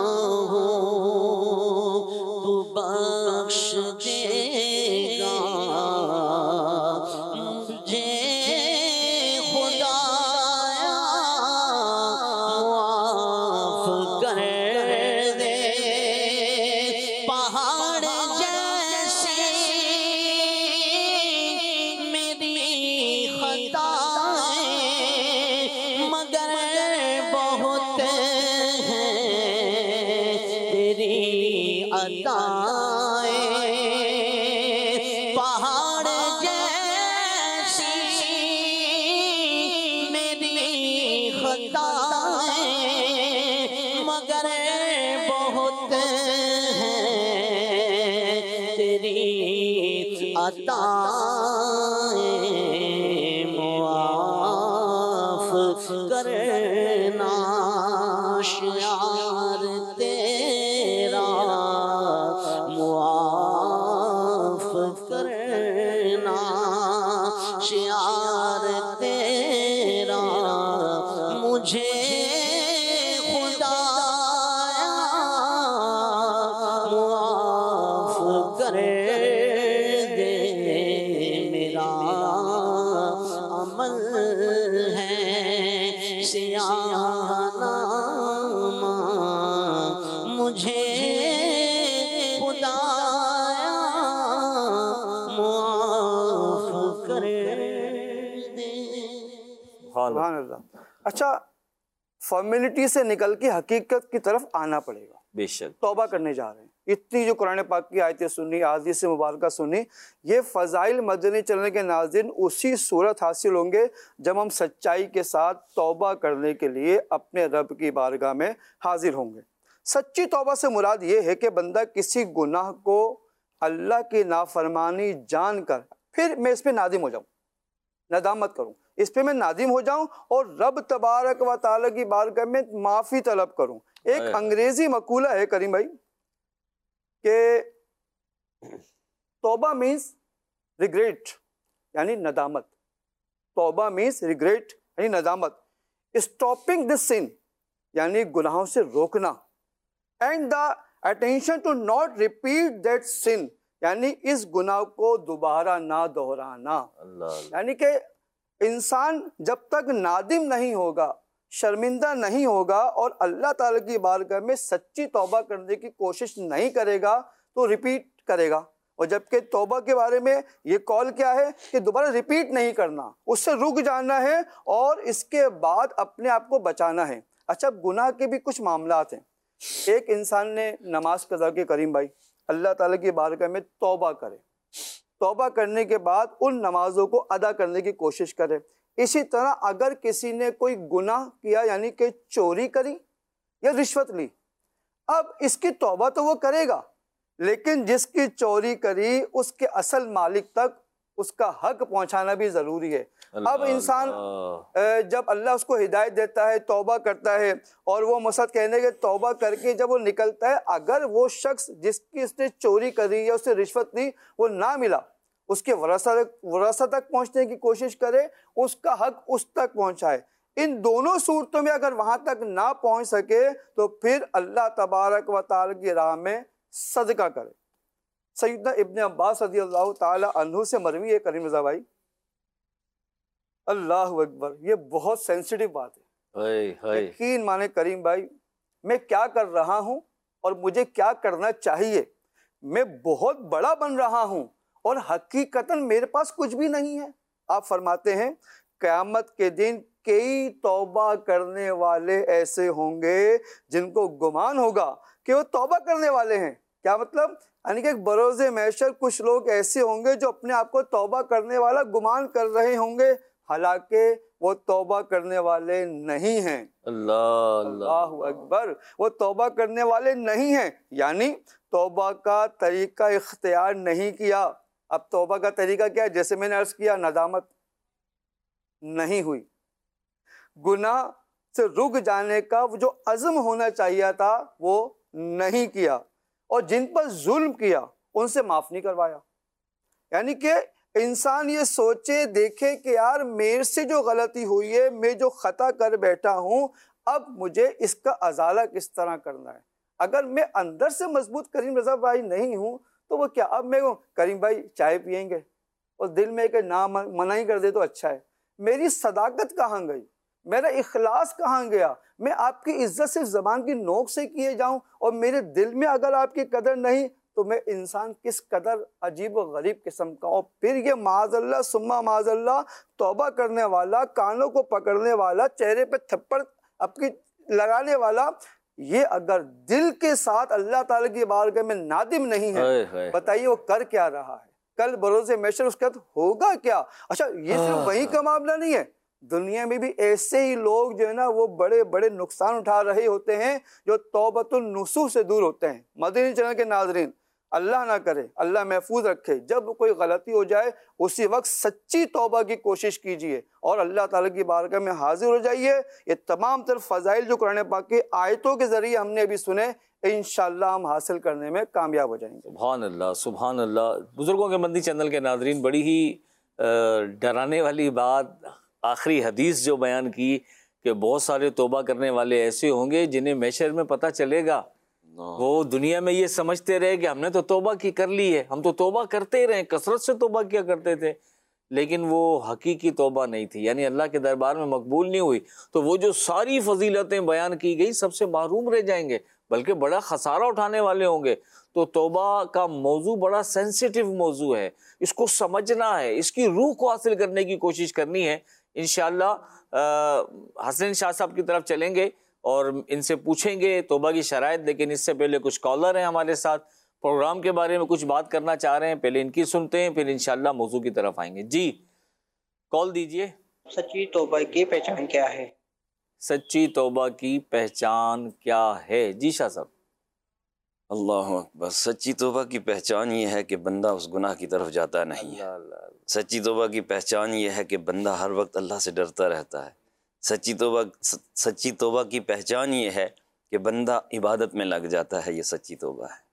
[SPEAKER 5] ہوں تو بخش دے گا، مجھے خدایا معاف کر دے۔ پہاڑ جیسی میری خطائیں مگر بہت ہیں تیری عطائیں، پہاڑ جیسی میری خطائیں مگر بہت ہیں تیری عطائیں، معاف کرنا شعار تیرا، معاف کرنا شعار تیرا، مجھے خدایا معاف کر دے۔ میرا عمل ہے سیانہ، مجھے خدایا معاف کر دے۔
[SPEAKER 4] سبحان اللہ۔ اچھا، فارمیلٹی سے نکل کے حقیقت کی طرف آنا پڑے گا۔
[SPEAKER 2] بے شک
[SPEAKER 4] توبہ کرنے جا رہے ہیں، اتنی جو قرآن پاک کی آیتیں سنی، احادیث مبارکہ سنی، یہ فضائل مدنی چلنے کے ناظرین اسی صورت حاصل ہوں گے جب ہم سچائی کے ساتھ توبہ کرنے کے لیے اپنے رب کی بارگاہ میں حاضر ہوں گے۔ سچی توبہ سے مراد یہ ہے کہ بندہ کسی گناہ کو اللہ کی نافرمانی جان کر پھر میں اس پہ نادم ہو جاؤں، ندامت کروں، اس پہ میں نادم ہو جاؤں اور رب تبارک و تعالیٰ کی بارگاہ میں معافی طلب کروں۔ ایک انگریزی مقولہ ہے کریم بھائی کہ توبہ مینس ریگریٹ یعنی ندامت، توبہ مینس ریگریٹ یعنی ندامت، اسٹاپنگ دس سن یعنی گناہوں سے روکنا، and the attention to not repeat that sin یعنی اس گناہ کو دوبارہ نہ دہرانا۔ یعنی کہ انسان جب تک نادم نہیں ہوگا، شرمندہ نہیں ہوگا اور اللہ تعالیٰ کی بارگاہ میں سچی توبہ کرنے کی کوشش نہیں کرے گا تو ریپیٹ کرے گا، اور جبکہ توبہ کے بارے میں یہ کال کیا ہے کہ دوبارہ ریپیٹ نہیں کرنا، اس سے رک جانا ہے اور اس کے بعد اپنے آپ کو بچانا ہے۔ اچھا، گناہ کے بھی کچھ معاملات ہیں۔ ایک انسان نے نماز قضا کے کریم بھائی اللہ تعالیٰ کی بارگاہ میں توبہ کرے، توبہ کرنے کے بعد ان نمازوں کو ادا کرنے کی کوشش کرے۔ اسی طرح اگر کسی نے کوئی گناہ کیا یعنی کہ چوری کری یا رشوت لی، اب اس کی توبہ تو وہ کرے گا، لیکن جس کی چوری کری اس کے اصل مالک تک اس کا حق پہنچانا بھی ضروری ہے۔ اب انسان جب اللہ اس کو ہدایت دیتا ہے، توبہ کرتا ہے، اور وہ مقصد کہنے کے توبہ کر کے جب وہ نکلتا ہے، اگر وہ شخص جس کی اس نے چوری کری یا اس نے رشوت لی وہ نہ ملا، اس کے ورثہ تک پہنچنے کی کوشش کرے، اس کا حق اس تک پہنچائے۔ ان دونوں صورتوں میں اگر وہاں تک نہ پہنچ سکے تو پھر اللہ تبارک و تعالی کی راہ میں صدقہ کرے۔ سیدنا ابن عباس رضی اللہ تعالی عنہ سے مروی ہے کریم رضا بھائی، اللہ اکبر، یہ بہت سینسٹیو بات ہے، یقین مانے کریم بھائی، میں کیا کر رہا ہوں اور مجھے کیا کرنا چاہیے؟ میں بہت بڑا بن رہا ہوں اور حقیقتاً میرے پاس کچھ بھی نہیں ہے، آپ فرماتے ہیں قیامت کے دن کئی توبہ کرنے والے ایسے ہوں گے جن کو گمان ہوگا کہ وہ توبہ کرنے والے ہیں. کیا مطلب؟ یعنی کہ ایک بروز محشر کچھ لوگ ایسے ہوں گے جو اپنے آپ کو توبہ کرنے والا گمان کر رہے ہوں گے، حالانکہ وہ توبہ کرنے والے نہیں ہیں. اللہ اکبر، وہ توبہ کرنے والے نہیں ہیں، یعنی توبہ کا طریقہ اختیار نہیں کیا. اب توبہ کا طریقہ کیا ہے؟ جیسے میں نے عرض کیا، ندامت نہیں ہوئی، گناہ سے رک جانے کا جو عزم ہونا چاہیے تھا وہ نہیں کیا، اور جن پر ظلم کیا ان سے معاف نہیں کروایا. یعنی کہ انسان یہ سوچے دیکھے کہ یار میرے سے جو غلطی ہوئی ہے، میں جو خطا کر بیٹھا ہوں، اب مجھے اس کا ازالہ کس طرح کرنا ہے. اگر میں اندر سے مضبوط کریم رضا بھائی نہیں ہوں تو وہ کیا، اب میں کریم بھائی چائے پیئیں گے اور دل میں کہ نہ منع ہی کر دے تو اچھا ہے. میری صداقت کہاں گئی؟ میرا اخلاص کہاں گیا؟ میں آپ کی عزت صرف زبان کی نوک سے کیے جاؤں اور میرے دل میں اگر آپ کی قدر نہیں تو میں انسان کس قدر عجیب و غریب قسم کا. اور پھر یہ معاذ اللہ ثم معاذ اللہ توبہ کرنے والا، کانوں کو پکڑنے والا، چہرے پہ تھپڑ اپنی لگانے والا، یہ اگر دل کے ساتھ اللہ تعالیٰ کی بارگاہ میں نادم نہیں ہے، بتائیے وہ کر کیا رہا ہے؟ کل بروز محشر اس کے بعد ہوگا کیا؟ اچھا، یہ صرف وہیں کا معاملہ نہیں ہے، دنیا میں بھی ایسے ہی لوگ جو ہے نا وہ بڑے بڑے نقصان اٹھا رہے ہوتے ہیں جو توبۃ النصوح سے دور ہوتے ہیں. مدنی چینل کے ناظرین، اللہ نہ کرے، اللہ محفوظ رکھے، جب کوئی غلطی ہو جائے اسی وقت سچی توبہ کی کوشش کیجئے اور اللہ تعالیٰ کی بارگاہ میں حاضر ہو جائیے. یہ تمام تر فضائل جو قرآن پاک کی آیتوں کے ذریعے ہم نے ابھی سنے، انشاءاللہ ہم حاصل کرنے میں کامیاب ہو جائیں گے.
[SPEAKER 2] سبحان اللہ، سبحان اللہ. بزرگوں کے مدنی چینل کے ناظرین، بڑی ہی ڈرانے والی بات آخری حدیث جو بیان کی کہ بہت سارے توبہ کرنے والے ایسے ہوں گے جنہیں محشر میں پتہ چلے گا. وہ دنیا میں یہ سمجھتے رہے کہ ہم نے تو توبہ کی کر لی ہے، ہم تو توبہ کرتے ہی رہے، کثرت سے توبہ کیا کرتے تھے، لیکن وہ حقیقی توبہ نہیں تھی، یعنی اللہ کے دربار میں مقبول نہیں ہوئی. تو وہ جو ساری فضیلتیں بیان کی گئی سب سے محروم رہ جائیں گے، بلکہ بڑا خسارہ اٹھانے والے ہوں گے. تو توبہ کا موضوع بڑا سینسیٹیو موضوع ہے، اس کو سمجھنا ہے، اس کی روح کو حاصل کرنے کی کوشش کرنی ہے. انشاءاللہ حسن شاہ صاحب کی طرف چلیں گے اور ان سے پوچھیں گے توبہ کی شرائط، لیکن اس سے پہلے کچھ کالر ہیں ہمارے ساتھ، پروگرام کے بارے میں کچھ بات کرنا چاہ رہے ہیں، پہلے ان کی سنتے ہیں پھر انشاءاللہ موضوع کی طرف آئیں گے. جی کال دیجئے.
[SPEAKER 7] سچی توبہ کی پہچان کیا ہے؟
[SPEAKER 2] سچی توبہ کی پہچان کیا ہے؟ جی شاہ صاحب.
[SPEAKER 3] اللہ اکبر. سچی توبہ کی پہچان یہ ہے کہ بندہ اس گناہ کی طرف جاتا نہیں ہے. سچی توبہ کی پہچان یہ ہے کہ بندہ ہر وقت اللہ سے ڈرتا رہتا ہے. سچی توبہ کی پہچان یہ ہے کہ بندہ عبادت میں لگ جاتا ہے. یہ سچی توبہ ہے.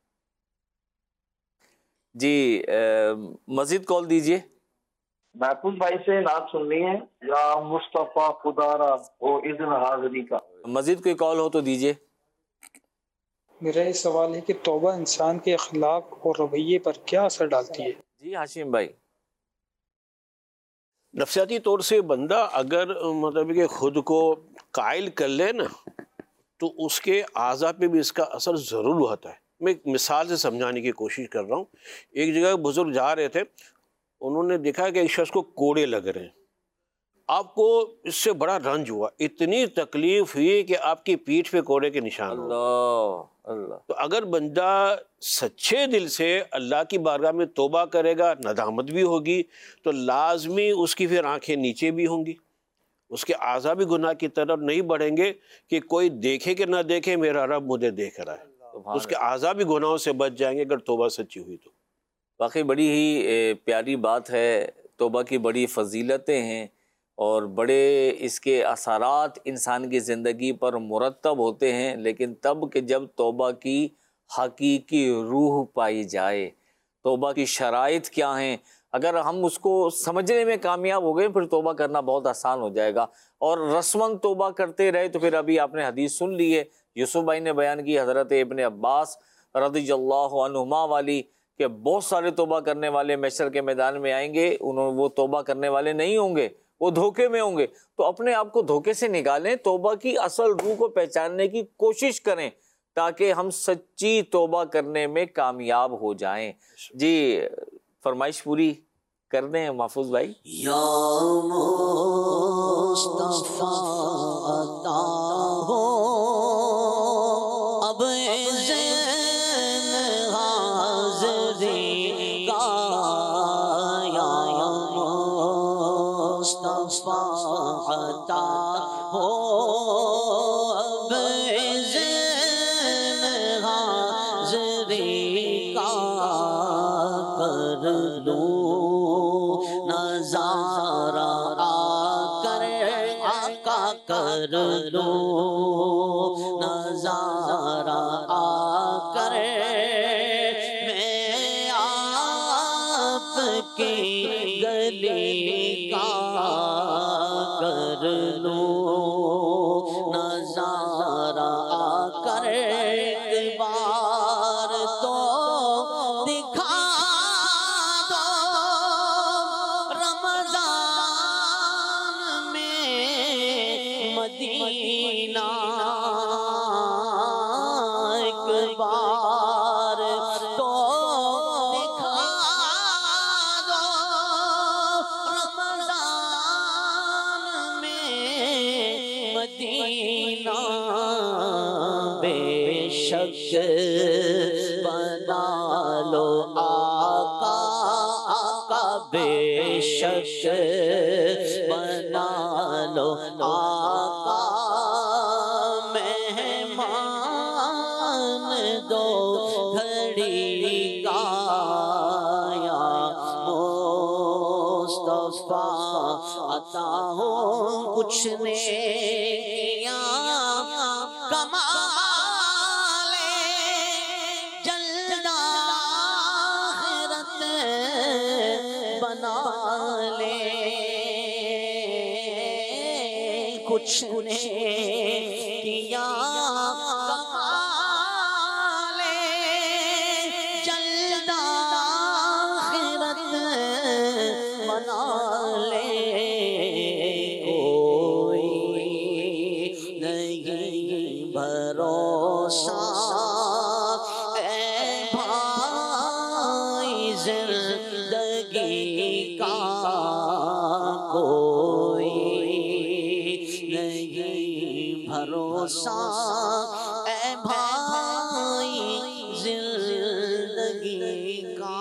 [SPEAKER 2] جی مزید کال دیجئے.
[SPEAKER 8] محفوظ بھائی سے نعت سننی ہے، یا مصطفیٰ خدارا ہو اذن حاضری کا.
[SPEAKER 2] مزید کوئی کال ہو تو دیجئے.
[SPEAKER 9] میرا یہ سوال ہے کہ توبہ انسان کے اخلاق اور رویے پر کیا اثر ڈالتی ہے؟
[SPEAKER 2] جی ہاشم بھائی.
[SPEAKER 6] نفسیاتی طور سے بندہ اگر مطلب کہ خود کو قائل کر لے نا تو اس کے اعضاء پہ بھی اس کا اثر ضرور ہوتا ہے. میں ایک مثال سے سمجھانے کی کوشش کر رہا ہوں. ایک جگہ بزرگ جا رہے تھے، انہوں نے دیکھا کہ ایک شخص کو کوڑے لگ رہے ہیں. آپ کو اس سے بڑا رنج ہوا، اتنی تکلیف ہوئی کہ آپ کی پیٹھ پہ کوڑے کے نشان ہو.
[SPEAKER 2] اللہ.
[SPEAKER 6] تو اگر بندہ سچے دل سے اللہ کی بارگاہ میں توبہ کرے گا، ندامت بھی ہوگی، تو لازمی اس کی پھر آنکھیں نیچے بھی ہوں گی، اس کے اعضاء بھی گناہ کی طرف نہیں بڑھیں گے کہ کوئی دیکھے کہ نہ دیکھے میرا رب مجھے دیکھ رہا ہے. اس کے اعضاء بھی گناہوں سے بچ جائیں گے اگر توبہ سچی ہوئی تو.
[SPEAKER 2] واقعی بڑی ہی پیاری بات ہے. توبہ کی بڑی فضیلتیں ہیں اور بڑے اس کے اثرات انسان کی زندگی پر مرتب ہوتے ہیں، لیکن تب کہ جب توبہ کی حقیقی روح پائی جائے. توبہ کی شرائط کیا ہیں، اگر ہم اس کو سمجھنے میں کامیاب ہو گئے پھر توبہ کرنا بہت آسان ہو جائے گا. اور رسماً توبہ کرتے رہے تو پھر ابھی آپ نے حدیث سن لی ہے، یوسف بھائی نے بیان کی حضرت ابن عباس رضی اللہ عنہما والی، کہ بہت سارے توبہ کرنے والے محشر کے میدان میں آئیں گے، وہ توبہ کرنے والے نہیں ہوں گے، وہ دھوکے میں ہوں گے. تو اپنے آپ کو دھوکے سے نکالیں، توبہ کی اصل روح کو پہچاننے کی کوشش کریں تاکہ ہم سچی توبہ کرنے میں کامیاب ہو جائیں. جی فرمائش پوری. کر دیں محفوظ بھائی.
[SPEAKER 1] یا مصطفیٰ عطا ہو اب ذہن حاضری کا، یا مصطفیٰ عطا ہو اب ذہن حاضری کا، کر لوں نظارہ آ کر آقا، کر لوں نظارہ آ کر میں آپ کی گلی کا، کر لوں نظارہ آ کر ایک بار تو دکھا دو رمضان میں مدینہ، ایک بار تو دکھا دو رمضان میں مدینہ، بے شک بنا لو آقا، آقا بے شک بنا لو آقا، مہمان دو گھڑی کا، یا مصطفیٰ عطا ہو کچھ نیکیاں کمال جلد آخرت بنا لے، کچھ نیکیاں کمال جلد آخرت بنا لے، کوئی نہیں بھروسہ اے بھائی زندگی کا، کوئی نہیں بھروسہ اے بھائی زندگی کا.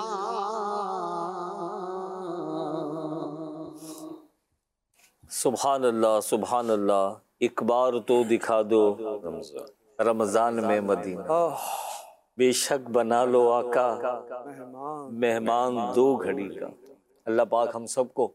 [SPEAKER 2] سبحان اللہ سبحان اللہ. ایک بار تو دکھا دو رمضان میں مدینہ، بے شک بنا لو آقا مہمان دو گھڑی کا. اللہ پاک ہم سب کو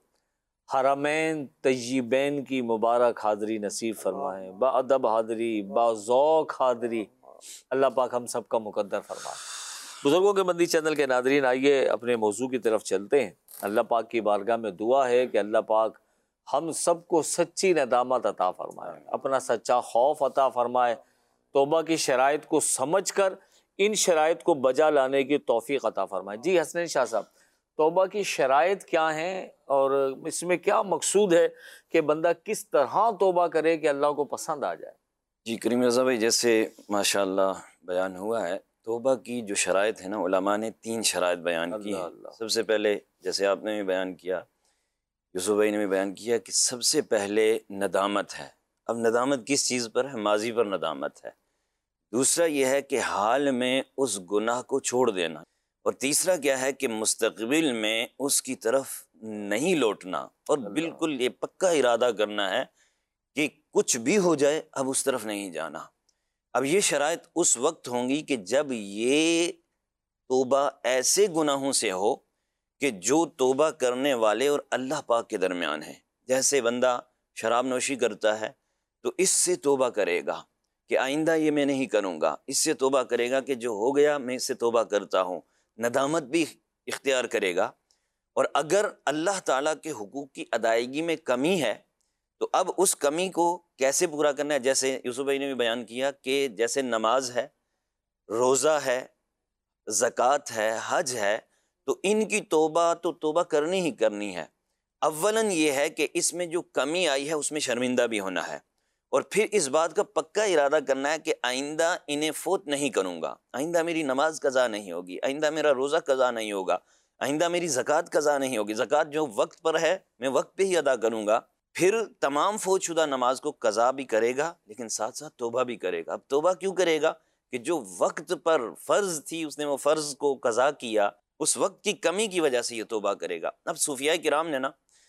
[SPEAKER 2] حرمین طیبین کی مبارک حاضری نصیب فرمائے، با ادب حاضری، با ذوق حاضری اللہ پاک ہم سب کا مقدر فرمائے. بزرگوں کے مندی چینل کے ناظرین، آئیے اپنے موضوع کی طرف چلتے ہیں. اللہ پاک کی بارگاہ میں دعا ہے کہ اللہ پاک ہم سب کو سچی ندامت عطا فرمائے، اپنا سچا خوف عطا فرمائے، توبہ کی شرائط کو سمجھ کر ان شرائط کو بجا لانے کی توفیق عطا فرمائے. جی حسنین شاہ صاحب، توبہ کی شرائط کیا ہیں اور اس میں کیا مقصود ہے کہ بندہ کس طرح توبہ کرے کہ اللہ کو پسند آ جائے؟
[SPEAKER 3] جی کریم رضا بھائی، جیسے ماشاءاللہ بیان ہوا ہے، توبہ کی جو شرائط ہے نا، علماء نے 3 شرائط بیان کی ہیں. سب سے پہلے جیسے آپ نے بھی بیان کیا، یوسف بھائی نے بھی بیان کیا کہ سب سے پہلے ندامت ہے. اب ندامت کس چیز پر ہے؟ ماضی پر ندامت ہے. دوسرا یہ ہے کہ حال میں اس گناہ کو چھوڑ دینا، اور تیسرا کیا ہے کہ مستقبل میں اس کی طرف نہیں لوٹنا، اور بالکل یہ پکا ارادہ کرنا ہے کہ کچھ بھی ہو جائے اب اس طرف نہیں جانا. اب یہ شرائط اس وقت ہوں گی کہ جب یہ توبہ ایسے گناہوں سے ہو کہ جو توبہ کرنے والے اور اللہ پاک کے درمیان ہیں. جیسے بندہ شراب نوشی کرتا ہے تو اس سے توبہ کرے گا کہ آئندہ یہ میں نہیں کروں گا، اس سے توبہ کرے گا کہ جو ہو گیا میں اس سے توبہ کرتا ہوں، ندامت بھی اختیار کرے گا. اور اگر اللہ تعالیٰ کے حقوق کی ادائیگی میں کمی ہے تو اب اس کمی کو کیسے پورا کرنا ہے. جیسے یوسف بھائی نے بھی بیان کیا کہ جیسے نماز ہے، روزہ ہے، زکوٰۃ ہے، حج ہے، تو ان کی توبہ کرنی ہی کرنی ہے. اولاً یہ ہے کہ اس میں جو کمی آئی ہے اس میں شرمندہ بھی ہونا ہے، اور پھر اس بات کا پکا ارادہ کرنا ہے کہ آئندہ انہیں فوت نہیں کروں گا، آئندہ میری نماز قضا نہیں ہوگی، آئندہ میرا روزہ قضا نہیں ہوگا، آئندہ میری زکوٰۃ قضا نہیں ہوگی، زکوٰۃ جو وقت پر ہے میں وقت پہ ہی ادا کروں گا۔ پھر تمام فوت شدہ نماز کو قضا بھی کرے گا لیکن ساتھ ساتھ توبہ بھی کرے گا۔ اب توبہ کیوں کرے گا؟ کہ جو وقت پر فرض تھی اس نے وہ فرض کو قضا کیا، اس وقت کی کمی کی وجہ سے یہ توبہ کرے گا۔ اب صوفیاء کرام نے نا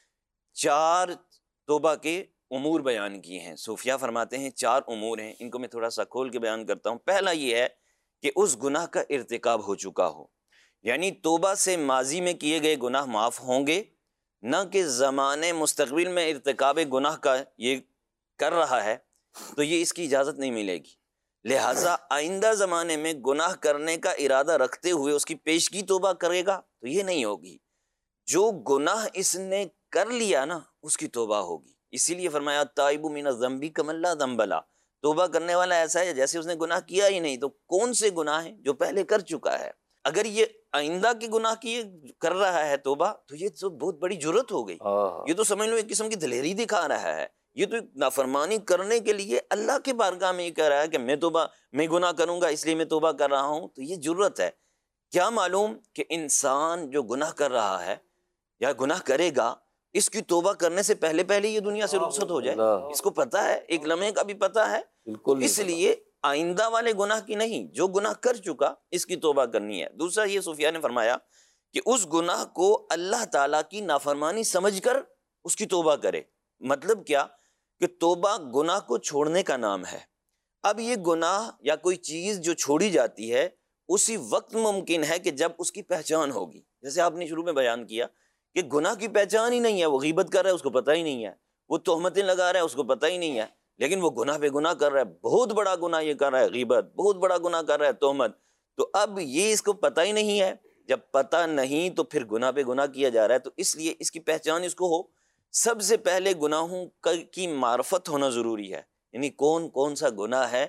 [SPEAKER 3] 4 توبہ کے امور بیان کیے ہیں۔ صوفیاء فرماتے ہیں 4 امور ہیں، ان کو میں تھوڑا سا کھول کے بیان کرتا ہوں۔ پہلا یہ ہے کہ اس گناہ کا ارتکاب ہو چکا ہو، یعنی توبہ سے ماضی میں کیے گئے گناہ معاف ہوں گے، نہ کہ زمانے مستقبل میں ارتکاب گناہ کا یہ کر رہا ہے تو یہ اس کی اجازت نہیں ملے گی، لہٰذا آئندہ زمانے میں گناہ کرنے کا ارادہ رکھتے ہوئے اس کی پیشگی توبہ کرے گا تو یہ نہیں ہوگی۔ جو گناہ اس نے کر لیا نا اس کی توبہ ہوگی، اسی لیے فرمایا تائب من الذنب کمن لا ذنب لہ، توبہ کرنے والا ایسا ہے جیسے اس نے گناہ کیا ہی نہیں۔ تو کون سے گناہ ہیں؟ جو پہلے کر چکا ہے۔ اگر یہ آئندہ کے گناہ کی کر رہا ہے توبہ تو یہ تو بہت بڑی جرت ہو گئی، یہ تو سمجھ لو ایک قسم کی دلیری دکھا رہا ہے، یہ تو نافرمانی کرنے کے لیے اللہ کے بارگاہ میں یہ کہہ رہا ہے کہ میں گناہ کروں گا اس لیے میں توبہ کر رہا ہوں، تو یہ جرت ہے۔ کیا معلوم کہ انسان جو گناہ کر رہا ہے یا گناہ کرے گا اس کی توبہ کرنے سے پہلے یہ دنیا سے رخصت ہو جائے، اس کو پتہ ہے، ایک لمحے کا بھی پتہ ہے، اس لیے آئندہ والے گناہ کی نہیں، جو گناہ کر چکا اس کی توبہ کرنی ہے۔ دوسرا یہ صوفیاء نے فرمایا کہ اس گناہ کو اللہ تعالیٰ کی نافرمانی سمجھ کر اس کی توبہ کرے۔ مطلب کیا؟ کہ توبہ گناہ کو چھوڑنے کا نام ہے۔ اب یہ گناہ یا کوئی چیز جو چھوڑی جاتی ہے اسی وقت ممکن ہے کہ جب اس کی پہچان ہوگی، جیسے آپ نے شروع میں بیان کیا کہ گناہ کی پہچان ہی نہیں ہے، وہ غیبت کر رہا ہے اس کو پتہ ہی نہیں ہے، وہ تہمتیں لگا رہا ہے اس کو پتہ ہی نہیں ہے، لیکن وہ گناہ پہ گناہ کر رہا ہے، بہت بڑا گناہ یہ کر رہا ہے غیبت، بہت بڑا گناہ کر رہا ہے تہمت، تو اب یہ اس کو پتہ ہی نہیں ہے۔ جب پتہ نہیں تو پھر گناہ پہ گناہ کیا جا رہا ہے، تو اس لیے اس کی پہچان اس کو ہو۔ سب سے پہلے گناہوں کی معرفت ہونا ضروری ہے، یعنی کون کون سا گناہ ہے،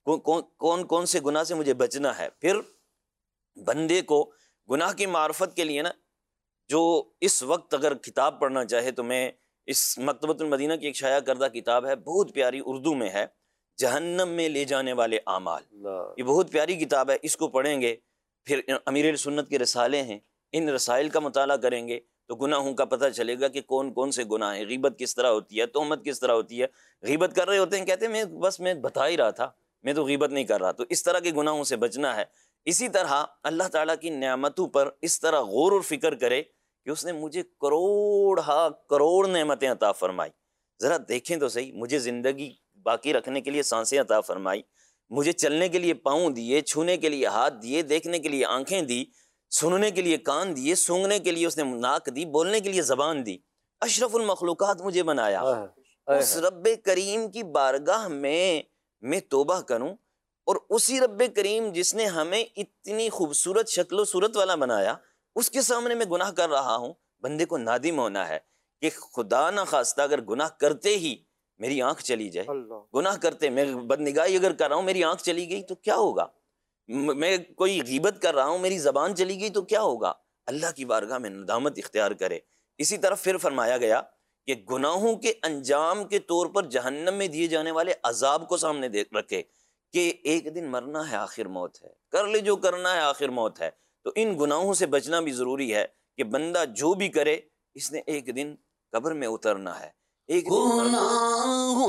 [SPEAKER 3] کون کون سے گناہ سے مجھے بچنا ہے۔ پھر بندے کو گناہ کی معرفت کے لیے نا جو اس وقت اگر کتاب پڑھنا چاہے تو میں اس مکتبۃ المدینہ کی ایک شائع کردہ کتاب ہے، بہت پیاری، اردو میں ہے، جہنم میں لے جانے والے اعمال، یہ بہت پیاری کتاب ہے، اس کو پڑھیں گے۔ پھر امیر سنت کے رسالے ہیں، ان رسائل کا مطالعہ کریں گے تو گناہوں کا پتہ چلے گا کہ کون کون سے گناہ ہیں، غیبت کس طرح ہوتی ہے، تہمت کس طرح ہوتی ہے۔ غیبت کر رہے ہوتے ہیں، کہتے ہیں میں بتا ہی رہا تھا، میں تو غیبت نہیں کر رہا، تو اس طرح کے گناہوں سے بچنا ہے۔ اسی طرح اللہ تعالیٰ کی نعمتوں پر اس طرح غور و فکر کرے کہ اس نے مجھے کروڑ نعمتیں عطا فرمائی، ذرا دیکھیں تو صحیح، مجھے زندگی باقی رکھنے کے لیے سانسیں عطا فرمائی، مجھے چلنے کے لیے پاؤں دیے، چھونے کے لیے ہاتھ دیے، دیکھنے کے لیے آنکھیں دی، سننے کے لیے کان دیے، سونگنے کے لیے اس نے ناک دی، بولنے کے لیے زبان دی، اشرف المخلوقات مجھے بنایا۔ اس رب کریم کی بارگاہ میں توبہ کروں، اور اسی رب کریم جس نے ہمیں اتنی خوبصورت شکل و صورت والا بنایا اس کے سامنے میں گناہ کر رہا ہوں۔ بندے کو نادم ہونا ہے کہ خدا نہ خواستہ اگر گناہ کرتے ہی میری آنکھ چلی جائے، گناہ کرتے میں بدنگاہی اگر کر رہا ہوں میری آنکھ چلی گئی تو کیا ہوگا، میں کوئی غیبت کر رہا ہوں میری زبان چلی گئی تو کیا ہوگا۔ اللہ کی بارگاہ میں ندامت اختیار کرے۔ اسی طرف پھر فرمایا گیا کہ گناہوں کے انجام کے طور پر جہنم میں دیے جانے والے عذاب کو سامنے رکھے کہ ایک دن مرنا ہے، آخر موت ہے، کر لے جو کرنا ہے، آخر موت ہے۔ تو ان گناہوں سے بچنا بھی ضروری ہے کہ بندہ جو بھی کرے اس نے ایک دن قبر میں اترنا ہے، ایک
[SPEAKER 1] گناہوں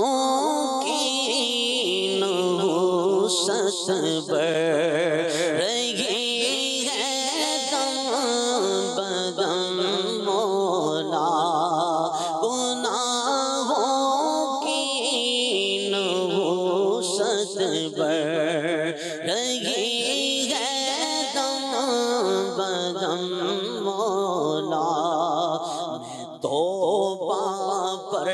[SPEAKER 1] کی نحوست بڑھ رہی ہے دم بدم مولا، گناہوں کی نحوست بڑھ رہی ہے دم بدم مولا، میں توبہ پر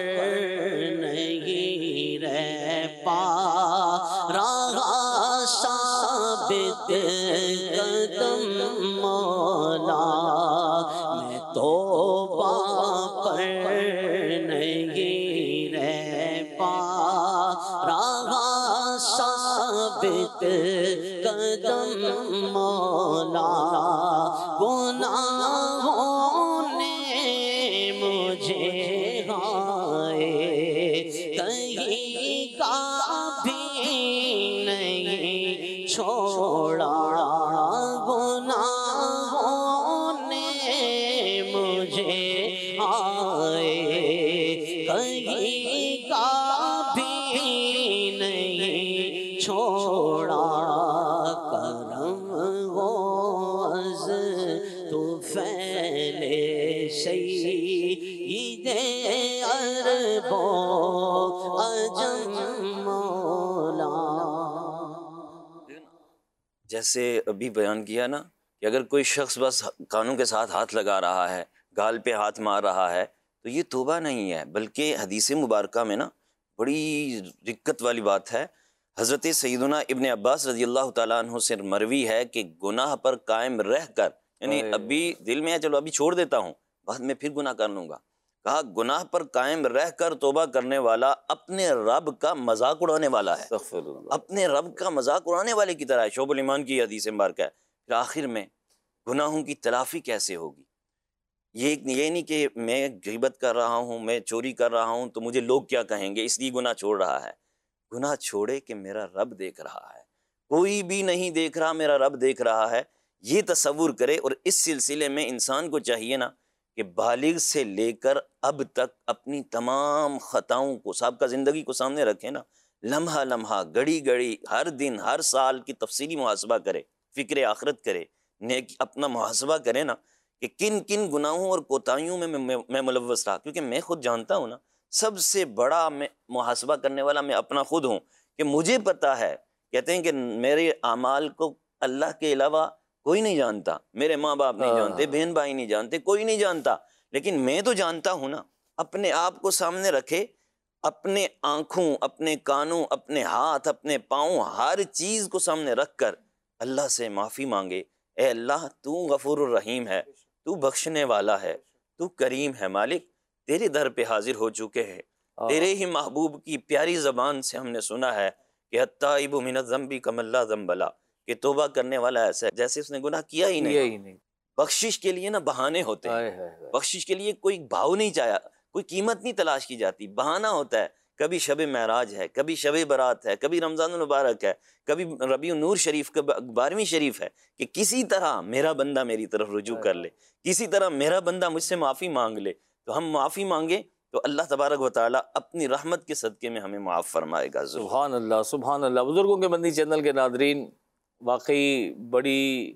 [SPEAKER 1] نہیں رہ پا رہا ثابت قدم مولا، میں توبہ پر نہیں رہ پا رہا ثابت قدم مولا، گناہوں نے مجھے ہائے کہیں کا بھی نہیں چھوڑا، گناہوں نے باز تو فیلے سید عرب و عجم مولا.
[SPEAKER 3] جیسے ابھی بیان کیا نا کہ اگر کوئی شخص بس کانوں کے ساتھ ہاتھ لگا رہا ہے، گال پہ ہاتھ مار رہا ہے، تو یہ توبہ نہیں ہے، بلکہ حدیث مبارکہ میں نا بڑی دقت والی بات ہے. حضرت سیدنا ابن عباس رضی اللہ تعالیٰ عنہ سے مروی ہے کہ گناہ پر قائم رہ کر، یعنی ابھی دل میں ہے چلو ابھی چھوڑ دیتا ہوں، بعد میں پھر گناہ کر لوں گا، کہا گناہ پر قائم رہ کر توبہ کرنے والا اپنے رب کا مذاق اڑانے والا ہے، اپنے رب کا مذاق اڑانے والے کی طرح ہے. شعب الایمان کی حدیث مبارکہ ہے. پھر آخر میں گناہوں کی تلافی کیسے ہوگی؟ یہ نہیں کہ میں غیبت کر رہا ہوں، میں چوری کر رہا ہوں تو مجھے لوگ کیا کہیں گے اس لیے گناہ چھوڑ رہا ہے. گناہ چھوڑے کہ میرا رب دیکھ رہا ہے، کوئی بھی نہیں دیکھ رہا، میرا رب دیکھ رہا ہے، یہ تصور کرے. اور اس سلسلے میں انسان کو چاہیے نا کہ بالغ سے لے کر اب تک اپنی تمام خطاؤں کو، سابقہ زندگی کو سامنے رکھے نا، لمحہ لمحہ، گھڑی گھڑی، ہر دن، ہر سال کی تفصیلی محاسبہ کرے، فکر آخرت کرے، نیک اپنا محاسبہ کرے نا کہ کن کن گناہوں اور کوتاہیوں میں میں ملوث رہا. کیونکہ میں خود جانتا ہوں نا، سب سے بڑا میں محاسبہ کرنے والا میں اپنا خود ہوں، کہ مجھے پتا ہے، کہتے ہیں کہ میرے اعمال کو اللہ کے علاوہ کوئی نہیں جانتا، میرے ماں باپ نہیں جانتے، بہن بھائی نہیں جانتے، کوئی نہیں جانتا، لیکن میں تو جانتا ہوں نا. اپنے آپ کو سامنے رکھے، اپنے آنکھوں، اپنے کانوں، اپنے ہاتھ، اپنے پاؤں، ہر چیز کو سامنے رکھ کر اللہ سے معافی مانگے. اے اللہ تو غفور الرحیم ہے، تو بخشنے والا ہے، تو کریم ہے، مالک تیرے در پہ حاضر ہو چکے ہیں. تیرے ہی محبوب کی پیاری زبان سے ہم نے سنا ہے کہ التائب من الذنب کمن لا ذنب له، کہ توبہ کرنے والا ایسا ہے جیسے اس نے گناہ کیا ہی نہیں. بخشش کے لیے نا بہانے ہوتے ہیں، بخشش کے لیے کوئی بھاؤ نہیں چاہیا، کوئی قیمت نہیں تلاش کی جاتی، بہانہ ہوتا ہے. کبھی شب معراج ہے، کبھی شب برات ہے، کبھی رمضان المبارک ہے، کبھی ربیع النور شریف کا 12ویں شریف ہے، کہ کسی طرح میرا بندہ میری طرف رجوع کر لے، کسی طرح میرا بندہ مجھ سے معافی مانگ لے. تو ہم معافی مانگے تو اللہ تبارک و تعالیٰ اپنی رحمت کے صدقے میں ہمیں معاف فرمائے گا.
[SPEAKER 2] سبحان اللہ، سبحان اللہ. بزرگوں کے بندی چینل کے ناظرین، واقعی بڑی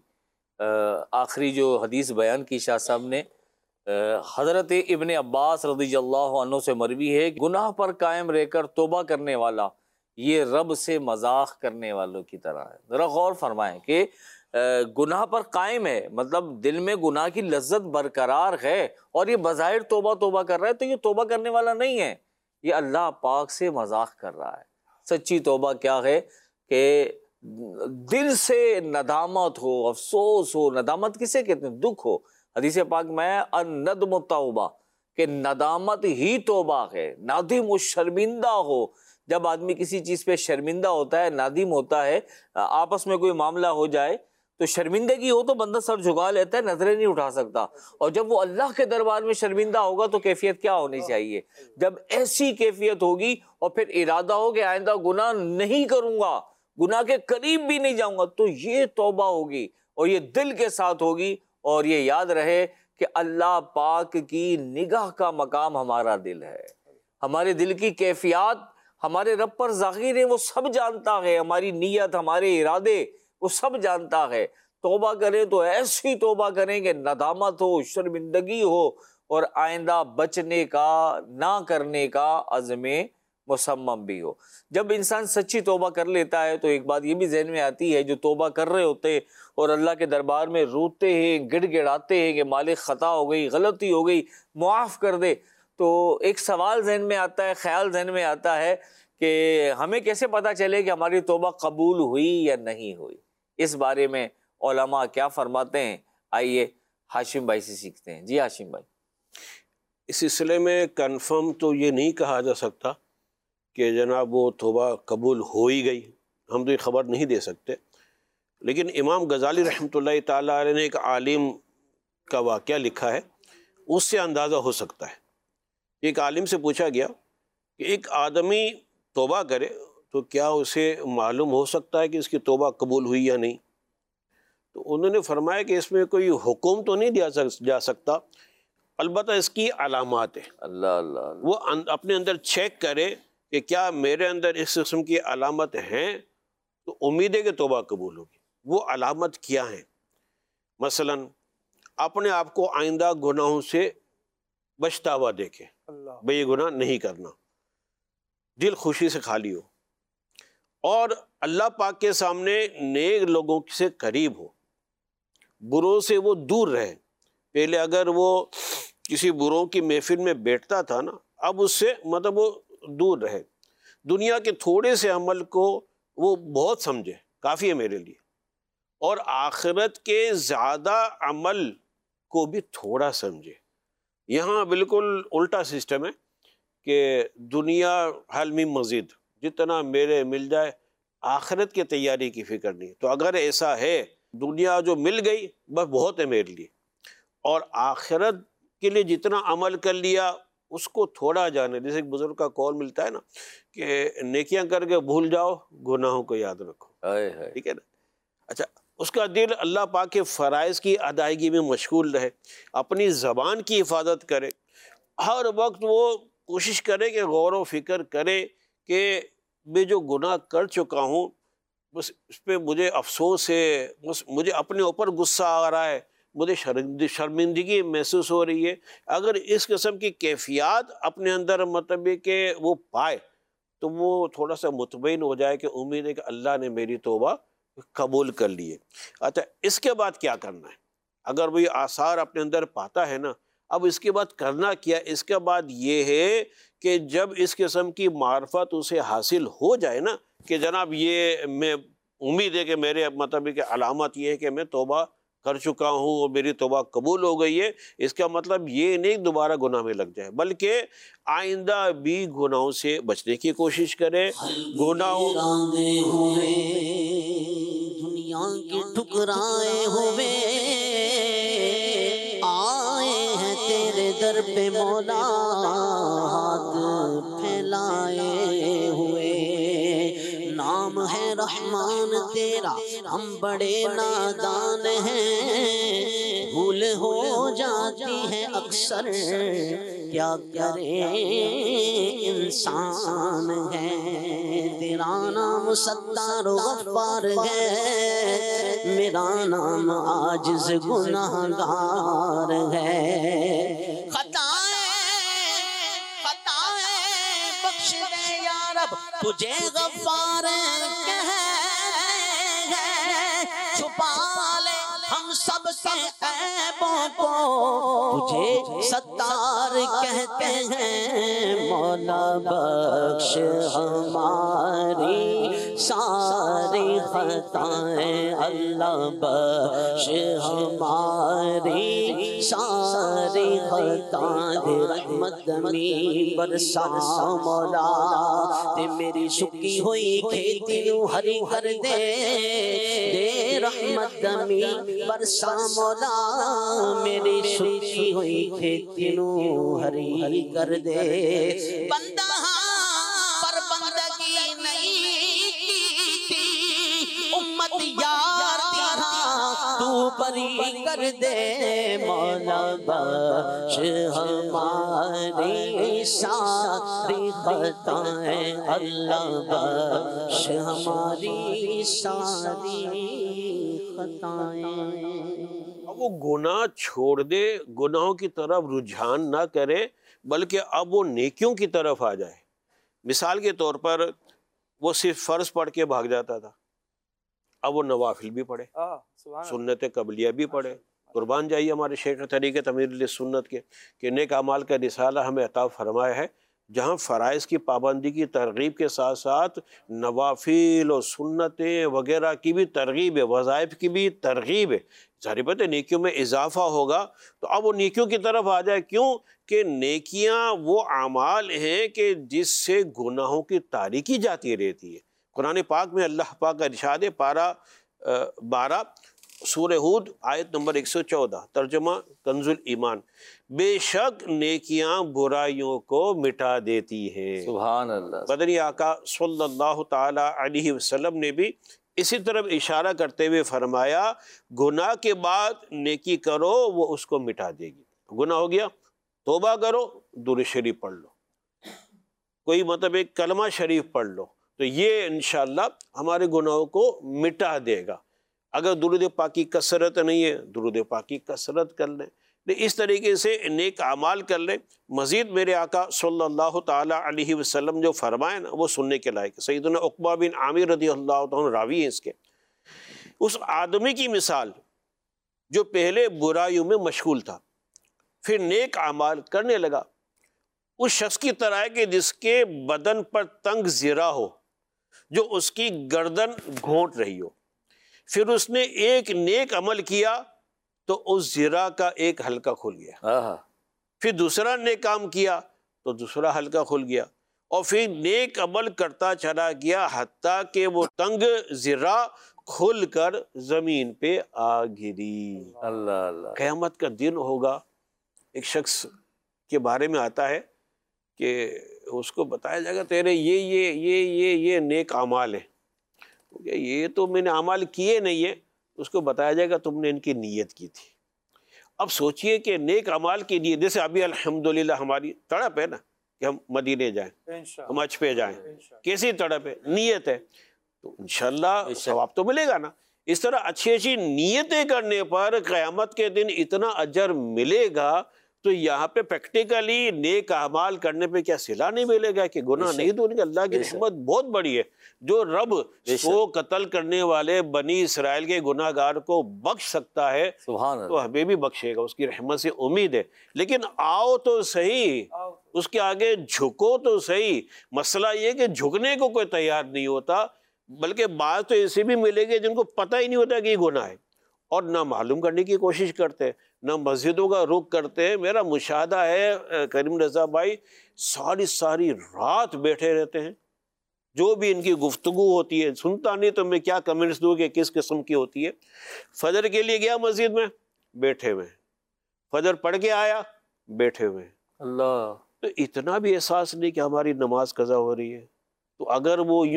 [SPEAKER 2] آخری جو حدیث بیان کی شاہ صاحب نے، حضرت ابن عباس رضی اللہ عنہ سے مروی ہے، گناہ پر قائم رہ کر توبہ کرنے والا یہ رب سے مذاق کرنے والوں کی طرح ہے. ذرا غور فرمائیں کہ گناہ پر قائم ہے، مطلب دل میں گناہ کی لذت برقرار ہے، اور یہ بظاہر توبہ توبہ کر رہا ہے، تو یہ توبہ کرنے والا نہیں ہے، یہ اللہ پاک سے مذاق کر رہا ہے. سچی توبہ کیا ہے کہ دل سے ندامت ہو، افسوس ہو. ندامت کسے کہتے ہیں؟ دکھ ہو. حدیث پاک میں الندم توبہ، کہ ندامت ہی توبہ ہے. نادم و شرمندہ ہو، جب آدمی کسی چیز پہ شرمندہ ہوتا ہے، نادم ہوتا ہے، آپس میں کوئی معاملہ ہو جائے تو شرمندگی ہو تو بندہ سر جھکا لیتا ہے، نظریں نہیں اٹھا سکتا. اور جب وہ اللہ کے دربار میں شرمندہ ہوگا تو کیفیت کیا ہونی چاہیے؟ جب ایسی کیفیت ہوگی اور پھر ارادہ ہو کہ آئندہ گناہ نہیں کروں گا، گناہ کے قریب بھی نہیں جاؤں گا، تو یہ توبہ ہوگی، اور یہ دل کے ساتھ ہوگی. اور یہ یاد رہے کہ اللہ پاک کی نگاہ کا مقام ہمارا دل ہے. ہمارے دل کی کیفیات ہمارے رب پر ظاہر ہے، وہ سب جانتا ہے. ہماری نیت، ہمارے ارادے وہ سب جانتا ہے. توبہ کریں تو ایسی توبہ کریں کہ ندامت ہو، شرمندگی ہو، اور آئندہ بچنے کا، نہ کرنے کا عزم مصمم بھی ہو. جب انسان سچی توبہ کر لیتا ہے تو ایک بات یہ بھی ذہن میں آتی ہے، جو توبہ کر رہے ہوتے اور اللہ کے دربار میں روتے ہیں، گڑ گڑاتے ہیں کہ مالک خطا ہو گئی، غلطی ہو گئی، معاف کر دے، تو ایک سوال ذہن میں آتا ہے، خیال ذہن میں آتا ہے کہ ہمیں کیسے پتہ چلے کہ ہماری توبہ قبول ہوئی یا نہیں ہوئی؟ اس بارے میں علماء کیا فرماتے ہیں؟ آئیے ہاشم بھائی سے سیکھتے ہیں. جی ہاشم بھائی.
[SPEAKER 6] اس سلسلے میں کنفرم تو یہ نہیں کہا جا سکتا کہ جناب وہ توبہ قبول ہو ہی گئی، ہم تو یہ خبر نہیں دے سکتے. لیکن امام غزالی رحمۃ اللہ تعالیٰ علیہ نے ایک عالم کا واقعہ لکھا ہے، اس سے اندازہ ہو سکتا ہے. ایک عالم سے پوچھا گیا کہ ایک آدمی توبہ کرے تو کیا اسے معلوم ہو سکتا ہے کہ اس کی توبہ قبول ہوئی یا نہیں؟ تو انہوں نے فرمایا کہ اس میں کوئی حکم تو نہیں دیا جا سکتا، البتہ اس کی علامات ہیں.
[SPEAKER 2] اللہ اللہ.
[SPEAKER 6] وہ اپنے اندر چیک کرے کہ کیا میرے اندر اس قسم کی علامت ہیں، تو امید ہے کہ توبہ قبول ہوگی. وہ علامت کیا ہیں؟ مثلا اپنے آپ کو آئندہ گناہوں سے بچتا ہوا دیکھے، بھئی یہ گناہ نہیں کرنا، دل خوشی سے خالی ہو، اور اللہ پاک کے سامنے نیک لوگوں سے قریب ہو، بروں سے وہ دور رہے۔ پہلے اگر وہ کسی بروں کی محفل میں بیٹھتا تھا نا، اب اس سے مطلب وہ دور رہے، دنیا کے تھوڑے سے عمل کو وہ بہت سمجھے، کافی ہے میرے لیے، اور آخرت کے زیادہ عمل کو بھی تھوڑا سمجھے۔ یہاں بالکل الٹا سسٹم ہے کہ دنیا حل میں مزید، جتنا میرے مل جائے، آخرت کی تیاری کی فکر نہیں۔ تو اگر ایسا ہے، دنیا جو مل گئی بس بہت ہے میرے لیے، اور آخرت کے لیے جتنا عمل کر لیا اس کو تھوڑا جانے۔ جیسے ایک بزرگ کا قول ملتا ہے نا کہ نیکیاں کر کے بھول جاؤ، گناہوں کو یاد رکھو، ٹھیک ہے نا؟ اچھا، اس کا دل اللہ پاک کے فرائض کی ادائیگی میں مشغول رہے، اپنی زبان کی حفاظت کرے، ہر وقت وہ کوشش کرے کہ غور و فکر کرے کہ میں جو گناہ کر چکا ہوں بس اس پہ مجھے افسوس ہے، بس مجھے اپنے اوپر غصہ آ رہا ہے، مجھے شرمندگی محسوس ہو رہی ہے۔ اگر اس قسم کی کیفیات اپنے اندر مطلب کہ وہ پائے تو وہ تھوڑا سا مطمئن ہو جائے کہ امید ہے کہ اللہ نے میری توبہ قبول کر لیے۔ اچھا، اس کے بعد کیا کرنا ہے؟ اگر وہ یہ آثار اپنے اندر پاتا ہے نا، اب اس کے بعد کرنا کیا؟ اس کے بعد یہ ہے کہ جب اس قسم کی معرفت اسے حاصل ہو جائے نا کہ جناب یہ میں امید ہے کہ میرے مطلب کہ علامت یہ ہے کہ میں توبہ کر چکا ہوں اور میری توبہ قبول ہو گئی ہے، اس کا مطلب یہ نہیں دوبارہ گناہ میں لگ جائے، بلکہ آئندہ بھی گناہوں سے بچنے کی کوشش کرے۔ گناہوں
[SPEAKER 1] دنیا کے ٹکرائے ہوئے آئے ہیں تیرے در پہ مولا، ہاتھ پھیلائے ہوئے، نام ہے رحمان تیرا، ہم بڑے نادان ہیں، بھول ہو جاتی ہے اکثر، کیا کرے انسان ہے، تیرا نام ستار و غفار ہے، میرا نام عاجز گناہگار ہے، خطائیں بخش دے یا رب، تجھے غفار کہے، چھپا لے ہم سب کے عیبوں کو، تجھے ستار کہتے ہیں، مولا بخش ہماری ساری خطائیں، اللہ بخش ہماری ساری خطائیں، رحمت میں برسا مولا، تے میری سکی ہوئی کھیتی نو ہری کر دے، دے رحمت میں برسا مولا، میری سکی ہوئی کھیتی نو ہری کر دے، بندہ پر بندگی نہیں کی تھی، امت یار تیرا تو بری کر دے، مولا بخش ہماری ساری خطائیں، اللہ بخش ہماری ساری خطائیں۔
[SPEAKER 6] اب وہ گناہ چھوڑ دے، گناہوں کی طرف رجحان نہ کرے، بلکہ اب وہ نیکیوں کی طرف آ جائے۔ مثال کے طور پر وہ صرف فرض پڑھ کے بھاگ جاتا تھا، اب وہ نوافل بھی پڑھے، سنت قبلیہ بھی پڑھے۔ قربان جائیے ہمارے شیخ طریقت امیر علیہ سنت کے کہ نیک اعمال کا رسالہ ہمیں عطا فرمایا ہے، جہاں فرائض کی پابندی کی ترغیب کے ساتھ ساتھ نوافل اور سنتیں وغیرہ کی بھی ترغیب ہے، وظائف کی بھی ترغیب ہے۔ ظاہر بات ہے نیکیوں میں اضافہ ہوگا، تو اب وہ نیکیوں کی طرف آ جائے۔ کیوں کہ نیکیاں وہ اعمال ہیں کہ جس سے گناہوں کی تاریکی جاتی رہتی ہے۔ قرآن پاک میں اللہ پاک کا ارشاد ہے، پارہ 12 سورہ ہود آیت نمبر 114، ترجمہ کنز الایمان، بے شک نیکیاں برائیوں کو مٹا دیتی ہیں۔
[SPEAKER 2] سبحان اللہ۔
[SPEAKER 6] مدنی آقا صلی اللہ تعالی علیہ وسلم نے بھی اسی طرف اشارہ کرتے ہوئے فرمایا، گناہ کے بعد نیکی کرو وہ اس کو مٹا دے گی۔ گناہ ہو گیا، توبہ کرو، درود شریف پڑھ لو، کوئی مطلب ایک کلمہ شریف پڑھ لو، تو یہ انشاءاللہ ہمارے گناہوں کو مٹا دے گا۔ اگر درود پاک کی کثرت نہیں ہے درود پاک کی کثرت کر لیں، اس طریقے سے نیک اعمال کر لیں۔ مزید میرے آقا صلی اللہ تعالیٰ علیہ وسلم جو فرمائے نا وہ سننے کے لائق ہے۔ سیدنا عقبہ بن عامر رضی اللہ عنہ راوی ہیں اس کے، اس آدمی کی مثال جو پہلے برائیوں میں مشغول تھا پھر نیک اعمال کرنے لگا، اس شخص کی طرح ہے کہ جس کے بدن پر تنگ زرہ ہو جو اس کی گردن گھونٹ رہی ہو، پھر اس نے ایک نیک عمل کیا تو اس زرہ کا ایک حلقہ کھل گیا، پھر دوسرا نیک کام کیا تو دوسرا حلقہ کھل گیا، اور پھر نیک عمل کرتا چلا گیا حتیٰ کہ وہ تنگ زرہ کھل کر زمین پہ آ گری۔
[SPEAKER 2] اللہ اللہ،
[SPEAKER 6] قیامت کا دن ہوگا، ایک شخص کے بارے میں آتا ہے کہ اس کو بتایا جائے گا تیرے یہ نیک اعمال ہیں، یہ تو میں نے اعمال کیے نہیں ہیں، اس کو بتایا جائے گا تم نے ان کی نیت کی تھی۔ اب سوچئے کہ نیک اعمال کی نیت، جیسے ابھی الحمدللہ ہماری تڑپ ہے نا کہ ہم مدینے جائیں، ہم حج پہ جائیں، کیسی تڑپ ہے؟ نیت ہے، تو انشاءاللہ ثواب تو ملے گا نا۔ اس طرح اچھی اچھی نیتیں کرنے پر قیامت کے دن اتنا اجر ملے گا، تو یہاں پہ پریکٹیکلی نیک اعمال کرنے پہ کیا صلہ نہیں ملے گا کہ گناہ نہیں دھونے گا؟ اللہ کی رحمت بہت بڑی ہے، جو رب 100 قتل کرنے والے بنی اسرائیل کے گناہ گار کو بخش سکتا ہے تو ہمیں بھی بخشے گا، اس کی رحمت سے امید ہے۔ لیکن آؤ تو صحیح، اس کے آگے جھکو تو صحیح۔ مسئلہ یہ کہ جھکنے کو کوئی تیار نہیں ہوتا، بلکہ بعض تو ایسے بھی ملیں گے جن کو پتہ ہی نہیں ہوتا کہ یہ گناہ ہے، اور نہ معلوم کرنے کی کوشش کرتے، نہ مسجدوں کا رخ کرتے۔ میرا مشاہدہ ہے کریم رضا بھائی، ساری رات بیٹھے رہتے ہیں، جو بھی ان کی گفتگو ہوتی ہے سنتا نہیں تو میں کیا کمنٹس دوں کہ کس قسم کی ہوتی ہے۔ فجر کے لیے گیا مسجد میں، بیٹھے ہوئے، فجر پڑھ کے آیا، بیٹھے ہوئے۔
[SPEAKER 2] اللہ،
[SPEAKER 6] تو اتنا بھی احساس نہیں کہ ہماری نماز قضا ہو رہی ہے، تو اگر وہ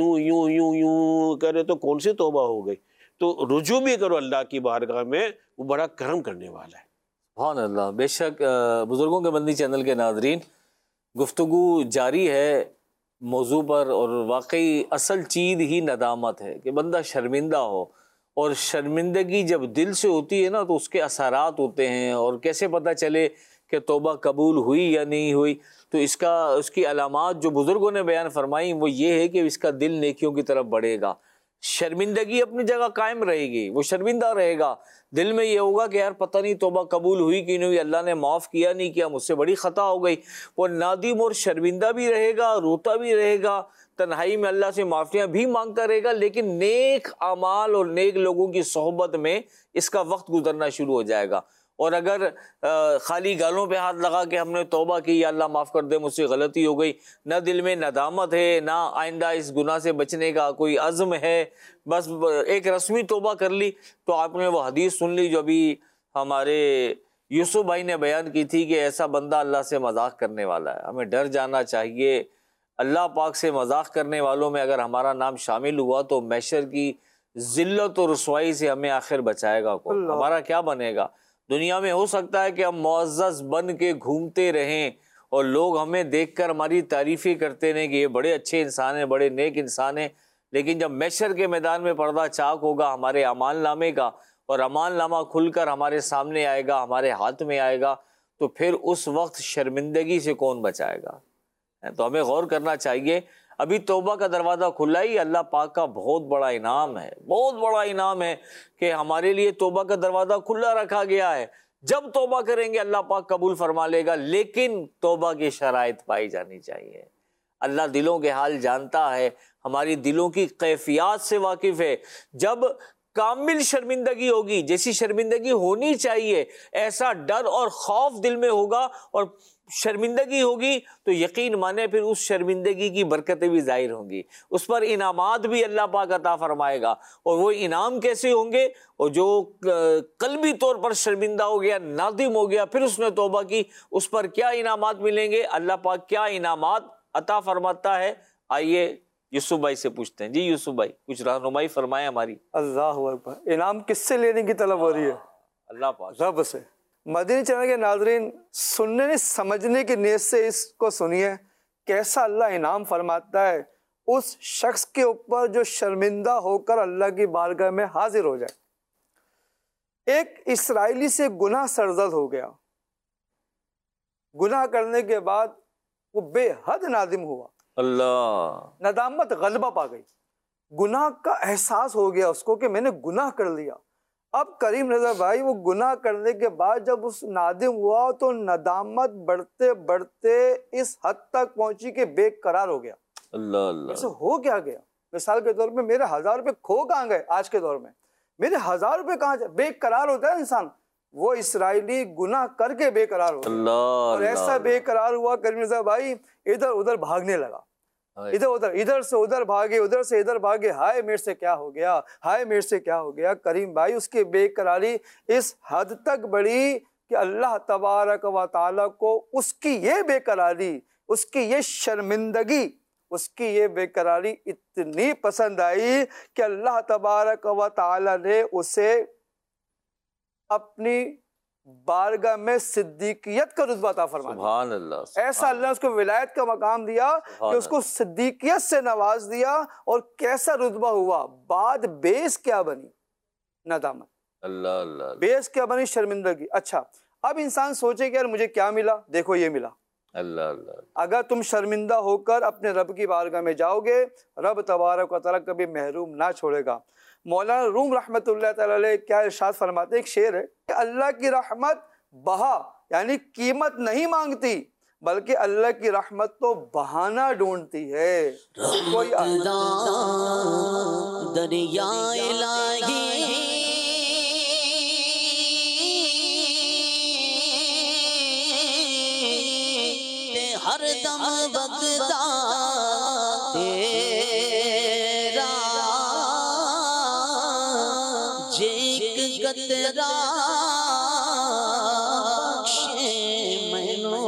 [SPEAKER 6] یوں کرے تو کون سی توبہ ہو گئی؟ تو رجوع بھی کرو اللہ کی بارگاہ میں، وہ بڑا کرم کرنے والا ہے۔
[SPEAKER 2] سبحان اللہ۔ بے شک بزرگوں کے بندی چینل کے ناظرین، گفتگو جاری ہے موضوع پر، اور واقعی اصل چیز ہی ندامت ہے کہ بندہ شرمندہ ہو، اور شرمندگی جب دل سے ہوتی ہے نا تو اس کے اثرات ہوتے ہیں، اور کیسے پتہ چلے کہ توبہ قبول ہوئی یا نہیں ہوئی؟ تو اس کی علامات جو بزرگوں نے بیان فرمائی وہ یہ ہے کہ اس کا دل نیکیوں کی طرف بڑھے گا، شرمندگی اپنی جگہ قائم رہے گی، وہ شرمندہ رہے گا، دل میں یہ ہوگا کہ یار پتہ نہیں توبہ قبول ہوئی کہ نہیں ہوئی، اللہ نے معاف کیا نہیں کیا، مجھ سے بڑی خطا ہو گئی۔ وہ نادم اور شرمندہ بھی رہے گا، روتا بھی رہے گا، تنہائی میں اللہ سے معافیاں بھی مانگتا رہے گا، لیکن نیک اعمال اور نیک لوگوں کی صحبت میں اس کا وقت گزرنا شروع ہو جائے گا۔ اور اگر خالی گالوں پہ ہاتھ لگا کہ ہم نے توبہ کی، یا اللہ معاف کر دے مجھ سے غلطی ہو گئی، نہ دل میں ندامت ہے، نہ آئندہ اس گناہ سے بچنے کا کوئی عزم ہے، بس ایک رسمی توبہ کر لی، تو آپ نے وہ حدیث سن لی جو ابھی ہمارے یوسف بھائی نے بیان کی تھی کہ ایسا بندہ اللہ سے مذاق کرنے والا ہے۔ ہمیں ڈر جانا چاہیے، اللہ پاک سے مذاق کرنے والوں میں اگر ہمارا نام شامل ہوا تو محشر کی ذلت و رسوائی سے ہمیں آخر بچائے گا کون؟ ہمارا کیا بنے گا؟ دنیا میں ہو سکتا ہے کہ ہم معزز بن کے گھومتے رہیں اور لوگ ہمیں دیکھ کر ہماری تعریفیں کرتے رہیں کہ یہ بڑے اچھے انسان ہیں، بڑے نیک انسان ہیں، لیکن جب محشر کے میدان میں پردہ چاک ہوگا ہمارے اعمال نامے کا، اور اعمال نامہ کھل کر ہمارے سامنے آئے گا، ہمارے ہاتھ میں آئے گا، تو پھر اس وقت شرمندگی سے کون بچائے گا؟ تو ہمیں غور کرنا چاہیے۔ ابھی توبہ کا دروازہ کھلا ہی اللہ پاک کا بہت بڑا انعام ہے، بہت بڑا انعام ہے کہ ہمارے لیے توبہ کا دروازہ کھلا رکھا گیا ہے۔ جب توبہ کریں گے اللہ پاک قبول فرما لے گا، لیکن توبہ کی شرائط پائی جانی چاہیے۔ اللہ دلوں کے حال جانتا ہے، ہماری دلوں کی کیفیات سے واقف ہے۔ جب کامل شرمندگی ہوگی، جیسی شرمندگی ہونی چاہیے، ایسا ڈر اور خوف دل میں ہوگا اور شرمندگی ہوگی، تو یقین مانے پھر اس شرمندگی کی برکتیں بھی ظاہر ہوں گی، اس پر انعامات بھی اللہ پاک عطا فرمائے گا۔ اور وہ انعام کیسے ہوں گے؟ اور جو قلبی طور پر شرمندہ ہو گیا، نادم ہو گیا، پھر اس نے توبہ کی، اس پر کیا انعامات ملیں گے؟ اللہ پاک کیا انعامات عطا فرماتا ہے؟ آئیے یوسف بھائی سے پوچھتے ہیں۔ جی یوسف بھائی، کچھ رہنمائی فرمائیں ہماری۔
[SPEAKER 4] اللہ اکبر، انعام کس سے لینے کی طلب ہو رہی ہے؟
[SPEAKER 2] اللہ پاک،
[SPEAKER 4] رب سے۔ مدنی چینل کے ناظرین، سننے نہیں سمجھنے کی نیت سے اس کو سنیے، کیسا اللہ انعام فرماتا ہے اس شخص کے اوپر جو شرمندہ ہو کر اللہ کی بارگاہ میں حاضر ہو جائے۔ ایک اسرائیلی سے گناہ سرزد ہو گیا، گناہ کرنے کے بعد وہ بے حد نادم ہوا،
[SPEAKER 2] اللہ،
[SPEAKER 4] ندامت غلبہ پا گئی، گناہ کا احساس ہو گیا اس کو کہ میں نے گناہ کر لیا۔ اب کریم رضا بھائی وہ گناہ کرنے کے بعد جب اس نادم ہوا تو ندامت بڑھتے بڑھتے اس حد تک پہنچی کہ بے قرار ہو گیا۔
[SPEAKER 2] اللہ اللہ،
[SPEAKER 4] ایسے ہو کیا گیا؟ مثال کے طور پہ میرے 1000 روپے کھو کہاں گئے؟ آج کے دور میں میرے 1000 روپے کہاں جائے؟ بے قرار ہوتا ہے انسان، وہ اسرائیلی گناہ کر کے بے قرار ہو گیا،
[SPEAKER 2] اللہ،
[SPEAKER 4] اور ایسا بے قرار ہوا کریم رضا بھائی ادھر ادھر بھاگنے لگا، ادھر سے ادھر بھاگے، ادھر سے ادھر بھاگے، ہائے میرے سے کیا ہو گیا، ہائے میرے سے کیا ہو گیا۔ کریم بھائی اس کی بے قراری اس حد تک بڑھی کہ اللہ تبارک و تعالیٰ کو اس کی یہ بے قراری، اس کی یہ شرمندگی، اس کی یہ بے قراری اتنی پسند آئی کہ اللہ تبارک و تعالیٰ نے اسے اپنی بارگاہ میں صدیقیت کا رتبہ عطا فرما دیا۔
[SPEAKER 2] سبحان اللہ،
[SPEAKER 4] ایسا اللہ نے اس کو ولایت کا مقام دیا کہ اس کو صدیقیت سے نواز دیا، اور کیسا رتبہ ہوا، بعد بیس کیا بنی؟ ندامت،
[SPEAKER 2] اللہ اللہ،
[SPEAKER 4] بیس کیا بنی؟ شرمندگی۔ اچھا اب انسان سوچے کہ یار مجھے کیا ملا؟ دیکھو یہ ملا۔
[SPEAKER 2] اللہ اللہ،
[SPEAKER 4] اگر تم شرمندہ ہو کر اپنے رب کی بارگاہ میں جاؤ گے، رب تبارک و تعالیٰ کبھی محروم نہ چھوڑے گا۔ مولانا روم رحمۃ اللہ تعالی علیہ کیا ارشاد فرماتے ہیں، ایک شعر ہے کہ اللہ کی رحمت بہا یعنی قیمت نہیں مانگتی، بلکہ اللہ کی رحمت تو بہانہ ڈھونڈتی ہے۔ کوئی
[SPEAKER 1] دریا الہی ہر دم بغدا تیرا جیک قطرہ بخشے مینوں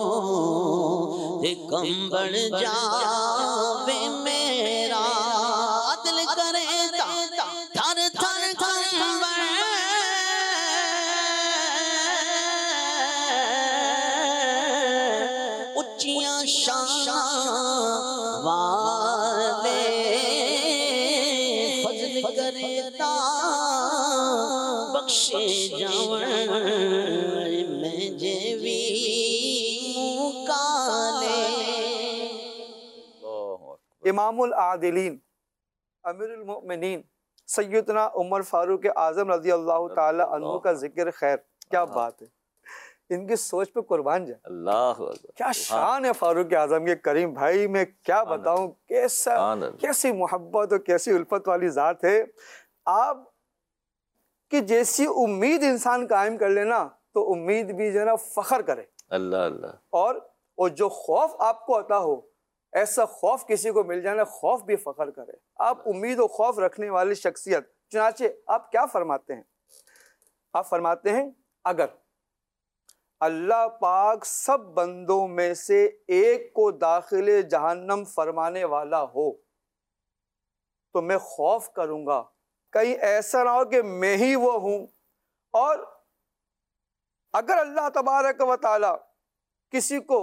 [SPEAKER 1] تے کمبڑ جاوے میرا دل کرے تھر تھر کمبڑ اچیاں شان والے فضل کرتا بخشے جاون میں جیوی مکالے۔
[SPEAKER 4] امام العادلین امیر المؤمنین سیدنا عمر فاروق اعظم رضی اللہ تعالی عنہ کا ذکر خیر، کیا بات ہے، ان کی سوچ پہ قربان جائے۔
[SPEAKER 2] اللہ اکبر،
[SPEAKER 4] کیا شان ہے فاروق اعظم کے، کریم بھائی میں کیا بتاؤں کیسی محبت اور کیسی الفت والی ذات ہے۔ آپ کی جیسی امید انسان قائم کر لینا تو امید بھی جو ہے نا فخر کرے،
[SPEAKER 2] اللہ اللہ،
[SPEAKER 4] اور جو خوف آپ کو عطا ہو، ایسا خوف کسی کو مل جانا، خوف بھی فخر کرے۔ آپ امید و خوف رکھنے والی شخصیت، چنانچہ آپ کیا فرماتے ہیں؟ آپ فرماتے ہیں اگر اللہ پاک سب بندوں میں سے ایک کو داخل جہنم فرمانے والا ہو تو میں خوف کروں گا کہیں ایسا نہ ہو کہ میں ہی وہ ہوں، اور اگر اللہ تبارک و تعالی کسی کو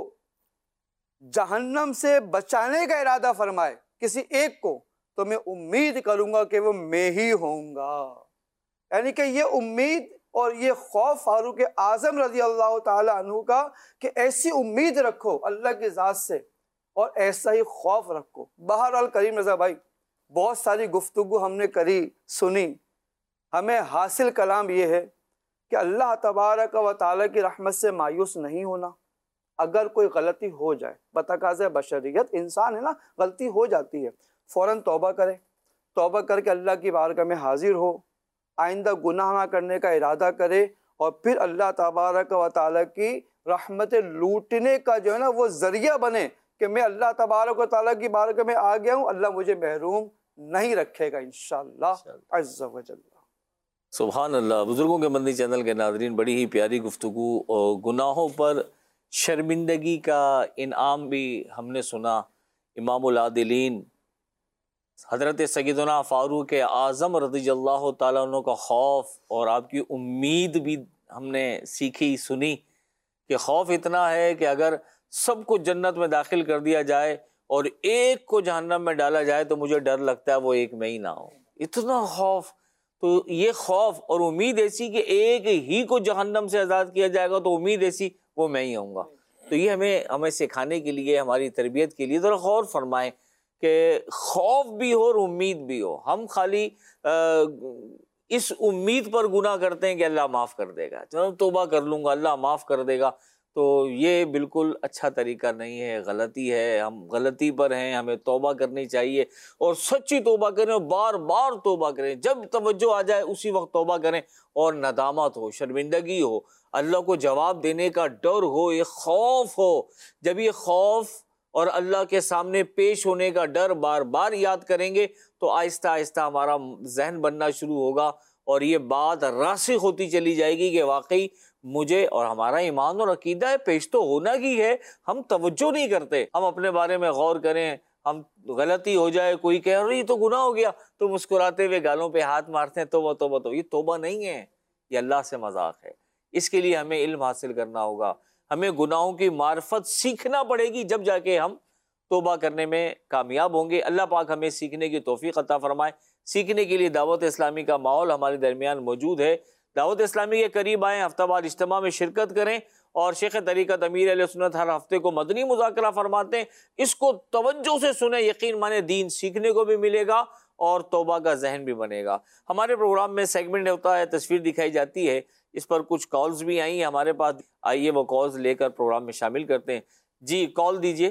[SPEAKER 4] جہنم سے بچانے کا ارادہ فرمائے کسی ایک کو، تو میں امید کروں گا کہ وہ میں ہی ہوں گا۔ یعنی کہ یہ امید اور یہ خوف فاروق اعظم رضی اللہ تعالی عنہ کا کہ ایسی امید رکھو اللہ کی ذات سے اور ایسا ہی خوف رکھو۔ بہرحال کریم رضا بھائی بہت ساری گفتگو ہم نے کری، سنی، ہمیں حاصل کلام یہ ہے کہ اللہ تبارک و تعالیٰ کی رحمت سے مایوس نہیں ہونا۔ اگر کوئی غلطی ہو جائے، بتقاضۂ بشریت انسان ہے نا، غلطی ہو جاتی ہے، فوراً توبہ کرے، توبہ کر کے اللہ کی بارگاہ میں حاضر ہو، آئندہ گناہ نہ کرنے کا ارادہ کرے، اور پھر اللہ تبارک و تعالیٰ کی رحمت لوٹنے کا جو ہے نا وہ ذریعہ بنے کہ میں اللہ تبارک و تعالیٰ کی بارگاہ میں آ گیا ہوں، اللہ مجھے محروم نہیں رکھے گا انشاءاللہ عز و جل۔
[SPEAKER 2] سبحان اللہ۔ بزرگوں کے مدنی چینل کے ناظرین، بڑی ہی پیاری گفتگو، اور گناہوں پر شرمندگی کا انعام بھی ہم نے سنا۔ امام العادلین حضرت سیدنا فاروق اعظم رضی اللہ تعالیٰ عنہ کا خوف اور آپ کی امید بھی ہم نے سیکھی، سنی کہ خوف اتنا ہے کہ اگر سب کو جنت میں داخل کر دیا جائے اور ایک کو جہنم میں ڈالا جائے تو مجھے ڈر لگتا ہے وہ ایک میں ہی نہ ہو، اتنا خوف۔ تو یہ خوف اور امید ایسی کہ ایک ہی کو جہنم سے آزاد کیا جائے گا، تو امید ایسی وہ میں ہی ہوں گا۔ تو یہ ہمیں سکھانے کے لیے، ہماری تربیت کے لیے ذرا غور فرمائیں کہ خوف بھی ہو اور امید بھی ہو۔ ہم خالی اس امید پر گناہ کرتے ہیں کہ اللہ معاف کر دے گا، چلو توبہ کر لوں گا اللہ معاف کر دے گا، تو یہ بالکل اچھا طریقہ نہیں ہے، غلطی ہے، ہم غلطی پر ہیں، ہمیں توبہ کرنی چاہیے اور سچی توبہ کریں اور بار بار توبہ کریں، جب توجہ آ جائے اسی وقت توبہ کریں، اور ندامت ہو، شرمندگی ہو، اللہ کو جواب دینے کا ڈر ہو، یہ خوف ہو۔ جب یہ خوف اور اللہ کے سامنے پیش ہونے کا ڈر بار بار یاد کریں گے تو آہستہ آہستہ ہمارا ذہن بننا شروع ہوگا اور یہ بات راسخ ہوتی چلی جائے گی کہ واقعی مجھے، اور ہمارا ایمان اور عقیدہ ہے پیش تو ہونا ہی ہے، ہم توجہ نہیں کرتے۔ ہم اپنے بارے میں غور کریں، ہم غلطی ہو جائے، کوئی کہہ رہی تو گناہ ہو گیا تو مسکراتے ہوئے گالوں پہ ہاتھ مارتے ہیں، توبہ توبہ، تو یہ توبہ نہیں ہے، یہ اللہ سے مذاق ہے۔ اس کے لیے ہمیں علم حاصل کرنا ہوگا، ہمیں گناہوں کی معرفت سیکھنا پڑے گی، جب جا کے ہم توبہ کرنے میں کامیاب ہوں گے۔ اللہ پاک ہمیں سیکھنے کی توفیق عطا فرمائے۔ سیکھنے کے لیے دعوت اسلامی کا ماحول ہمارے درمیان موجود ہے، دعوت اسلامی کے قریب آئیں، ہفتہ وار اجتماع میں شرکت کریں، اور شیخ طریقت امیر اہل سنت ہر ہفتے کو مدنی مذاکرہ فرماتے ہیں، اس کو توجہ سے سنیں، یقین مانے دین سیکھنے کو بھی ملے گا اور توبہ کا ذہن بھی بنے گا۔ ہمارے پروگرام میں سیگمنٹ ہوتا ہے، تصویر دکھائی جاتی ہے، اس پر کچھ کالز بھی آئی ہیں ہمارے پاس، آئیے وہ کالز لے کر پروگرام میں شامل کرتے ہیں۔ جی کال دیجئے۔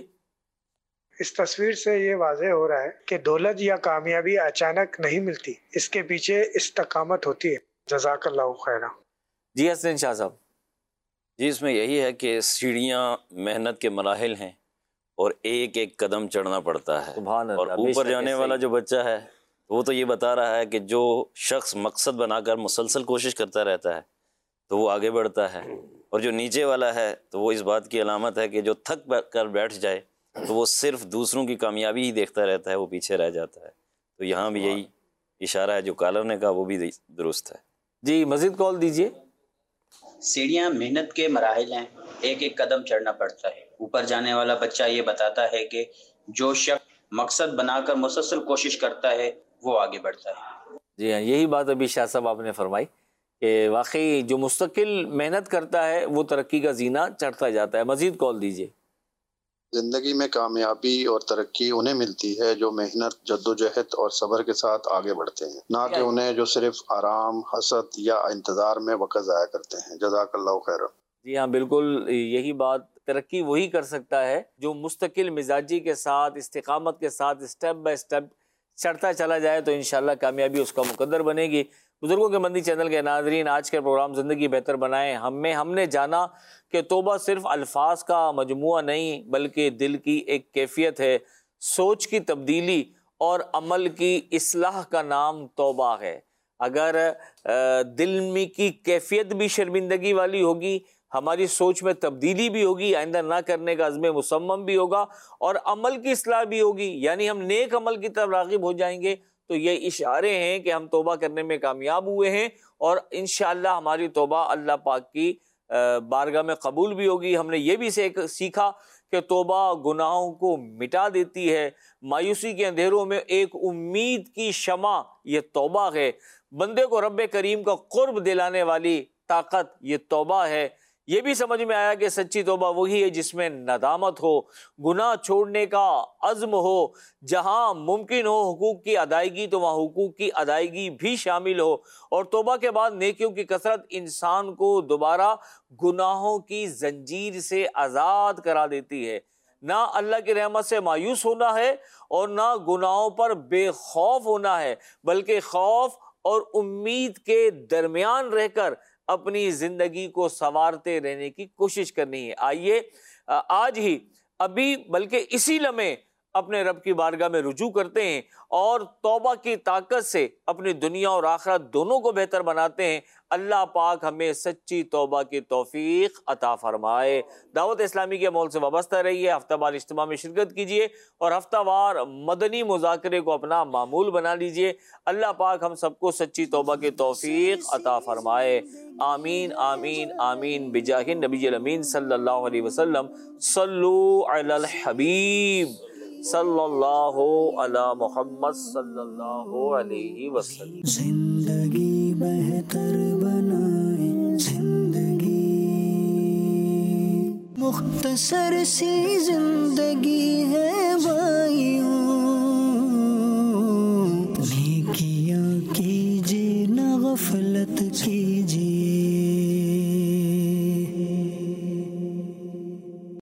[SPEAKER 10] اس تصویر سے یہ واضح ہو رہا ہے کہ دولت یا کامیابی اچانک نہیں ملتی، اس کے پیچھے استقامت ہوتی ہے۔ جزاک اللہ خیرہ۔
[SPEAKER 2] جی حسن شاہ صاحب۔
[SPEAKER 3] جی اس میں یہی ہے کہ سیڑھیاں محنت کے مراحل ہیں اور ایک ایک قدم چڑھنا پڑتا ہے،
[SPEAKER 2] سبحان اللہ،
[SPEAKER 3] اور اوپر جانے والا جو بچہ ہے وہ تو یہ بتا رہا ہے کہ جو شخص مقصد بنا کر مسلسل کوشش کرتا رہتا ہے تو وہ آگے بڑھتا ہے، اور جو نیچے والا ہے تو وہ اس بات کی علامت ہے کہ جو تھک کر بیٹھ جائے تو وہ صرف دوسروں کی کامیابی ہی دیکھتا رہتا ہے، وہ پیچھے رہ جاتا ہے۔ تو یہاں بھی یہی اشارہ ہے جو کالر نے کہا، وہ بھی درست ہے۔
[SPEAKER 2] جی مزید کال دیجئے۔
[SPEAKER 11] سیڑھیاں محنت کے مراحل ہیں، ایک ایک قدم چڑھنا پڑتا ہے۔ اوپر جانے والا بچہ یہ بتاتا ہے کہ جو شخص مقصد بنا کر مسلسل کوشش کرتا ہے وہ آگے بڑھتا ہے۔
[SPEAKER 2] جی ہاں، یہی بات ابھی شاہ صاحب آپ نے فرمائی کہ واقعی جو مستقل محنت کرتا ہے وہ ترقی کا زینہ چڑھتا جاتا ہے۔ مزید کال دیجئے۔
[SPEAKER 12] زندگی میں کامیابی اور ترقی انہیں ملتی ہے جو محنت، جدوجہد اور صبر کے ساتھ آگے بڑھتے ہیں، نہ کہ انہیں جو صرف آرام، حسد یا انتظار میں وقت ضائع کرتے ہیں۔ جزاک اللہ خیر۔
[SPEAKER 2] جی ہاں بالکل، یہی بات، ترقی وہی کر سکتا ہے جو مستقل مزاجی کے ساتھ، استقامت کے ساتھ اسٹیپ بائی اسٹیپ چڑھتا چلا جائے، تو انشاءاللہ کامیابی اس کا مقدر بنے گی۔ بزرگوں کے مندی چینل کے ناظرین، آج کے پروگرام زندگی بہتر بنائیں ہم نے جانا کہ توبہ صرف الفاظ کا مجموعہ نہیں بلکہ دل کی ایک کیفیت ہے، سوچ کی تبدیلی اور عمل کی اصلاح کا نام توبہ ہے۔ اگر دل میں کی کیفیت بھی شرمندگی والی ہوگی، ہماری سوچ میں تبدیلی بھی ہوگی، آئندہ نہ کرنے کا عزم مصمم بھی ہوگا، اور عمل کی اصلاح بھی ہوگی، یعنی ہم نیک عمل کی طرف راغب ہو جائیں گے، تو یہ اشارے ہیں کہ ہم توبہ کرنے میں کامیاب ہوئے ہیں، اور انشاءاللہ ہماری توبہ اللہ پاک کی بارگاہ میں قبول بھی ہوگی۔ ہم نے یہ بھی سیکھا کہ توبہ گناہوں کو مٹا دیتی ہے، مایوسی کے اندھیروں میں ایک امید کی شمع یہ توبہ ہے، بندے کو رب کریم کا قرب دلانے والی طاقت یہ توبہ ہے۔ یہ بھی سمجھ میں آیا کہ سچی توبہ وہی ہے جس میں ندامت ہو، گناہ چھوڑنے کا عزم ہو، جہاں ممکن ہو حقوق کی ادائیگی تو وہاں حقوق کی ادائیگی بھی شامل ہو، اور توبہ کے بعد نیکیوں کی کثرت انسان کو دوبارہ گناہوں کی زنجیر سے آزاد کرا دیتی ہے۔ نہ اللہ کی رحمت سے مایوس ہونا ہے اور نہ گناہوں پر بے خوف ہونا ہے، بلکہ خوف اور امید کے درمیان رہ کر اپنی زندگی کو سنوارتے رہنے کی کوشش کرنی ہے۔ آئیے آج ہی، ابھی، بلکہ اسی لمحے اپنے رب کی بارگاہ میں رجوع کرتے ہیں اور توبہ کی طاقت سے اپنی دنیا اور آخرت دونوں کو بہتر بناتے ہیں۔ اللہ پاک ہمیں سچی توبہ کی توفیق عطا فرمائے۔ دعوت اسلامی کے ماحول سے وابستہ رہیے، ہفتہ وار اجتماع میں شرکت کیجیے اور ہفتہ وار مدنی مذاکرے کو اپنا معمول بنا لیجیے۔ اللہ پاک ہم سب کو سچی توبہ کی توفیق عطا فرمائے۔ آمین آمین آمین بجاہ نبی الامین صلی اللہ علیہ وسلم۔ صلو علی الحبیب صلی اللہ علی محمد صلی اللہ علیہ وسلم۔
[SPEAKER 13] زندگی بہتر بنائے زندگی. مختصر سی زندگی ہے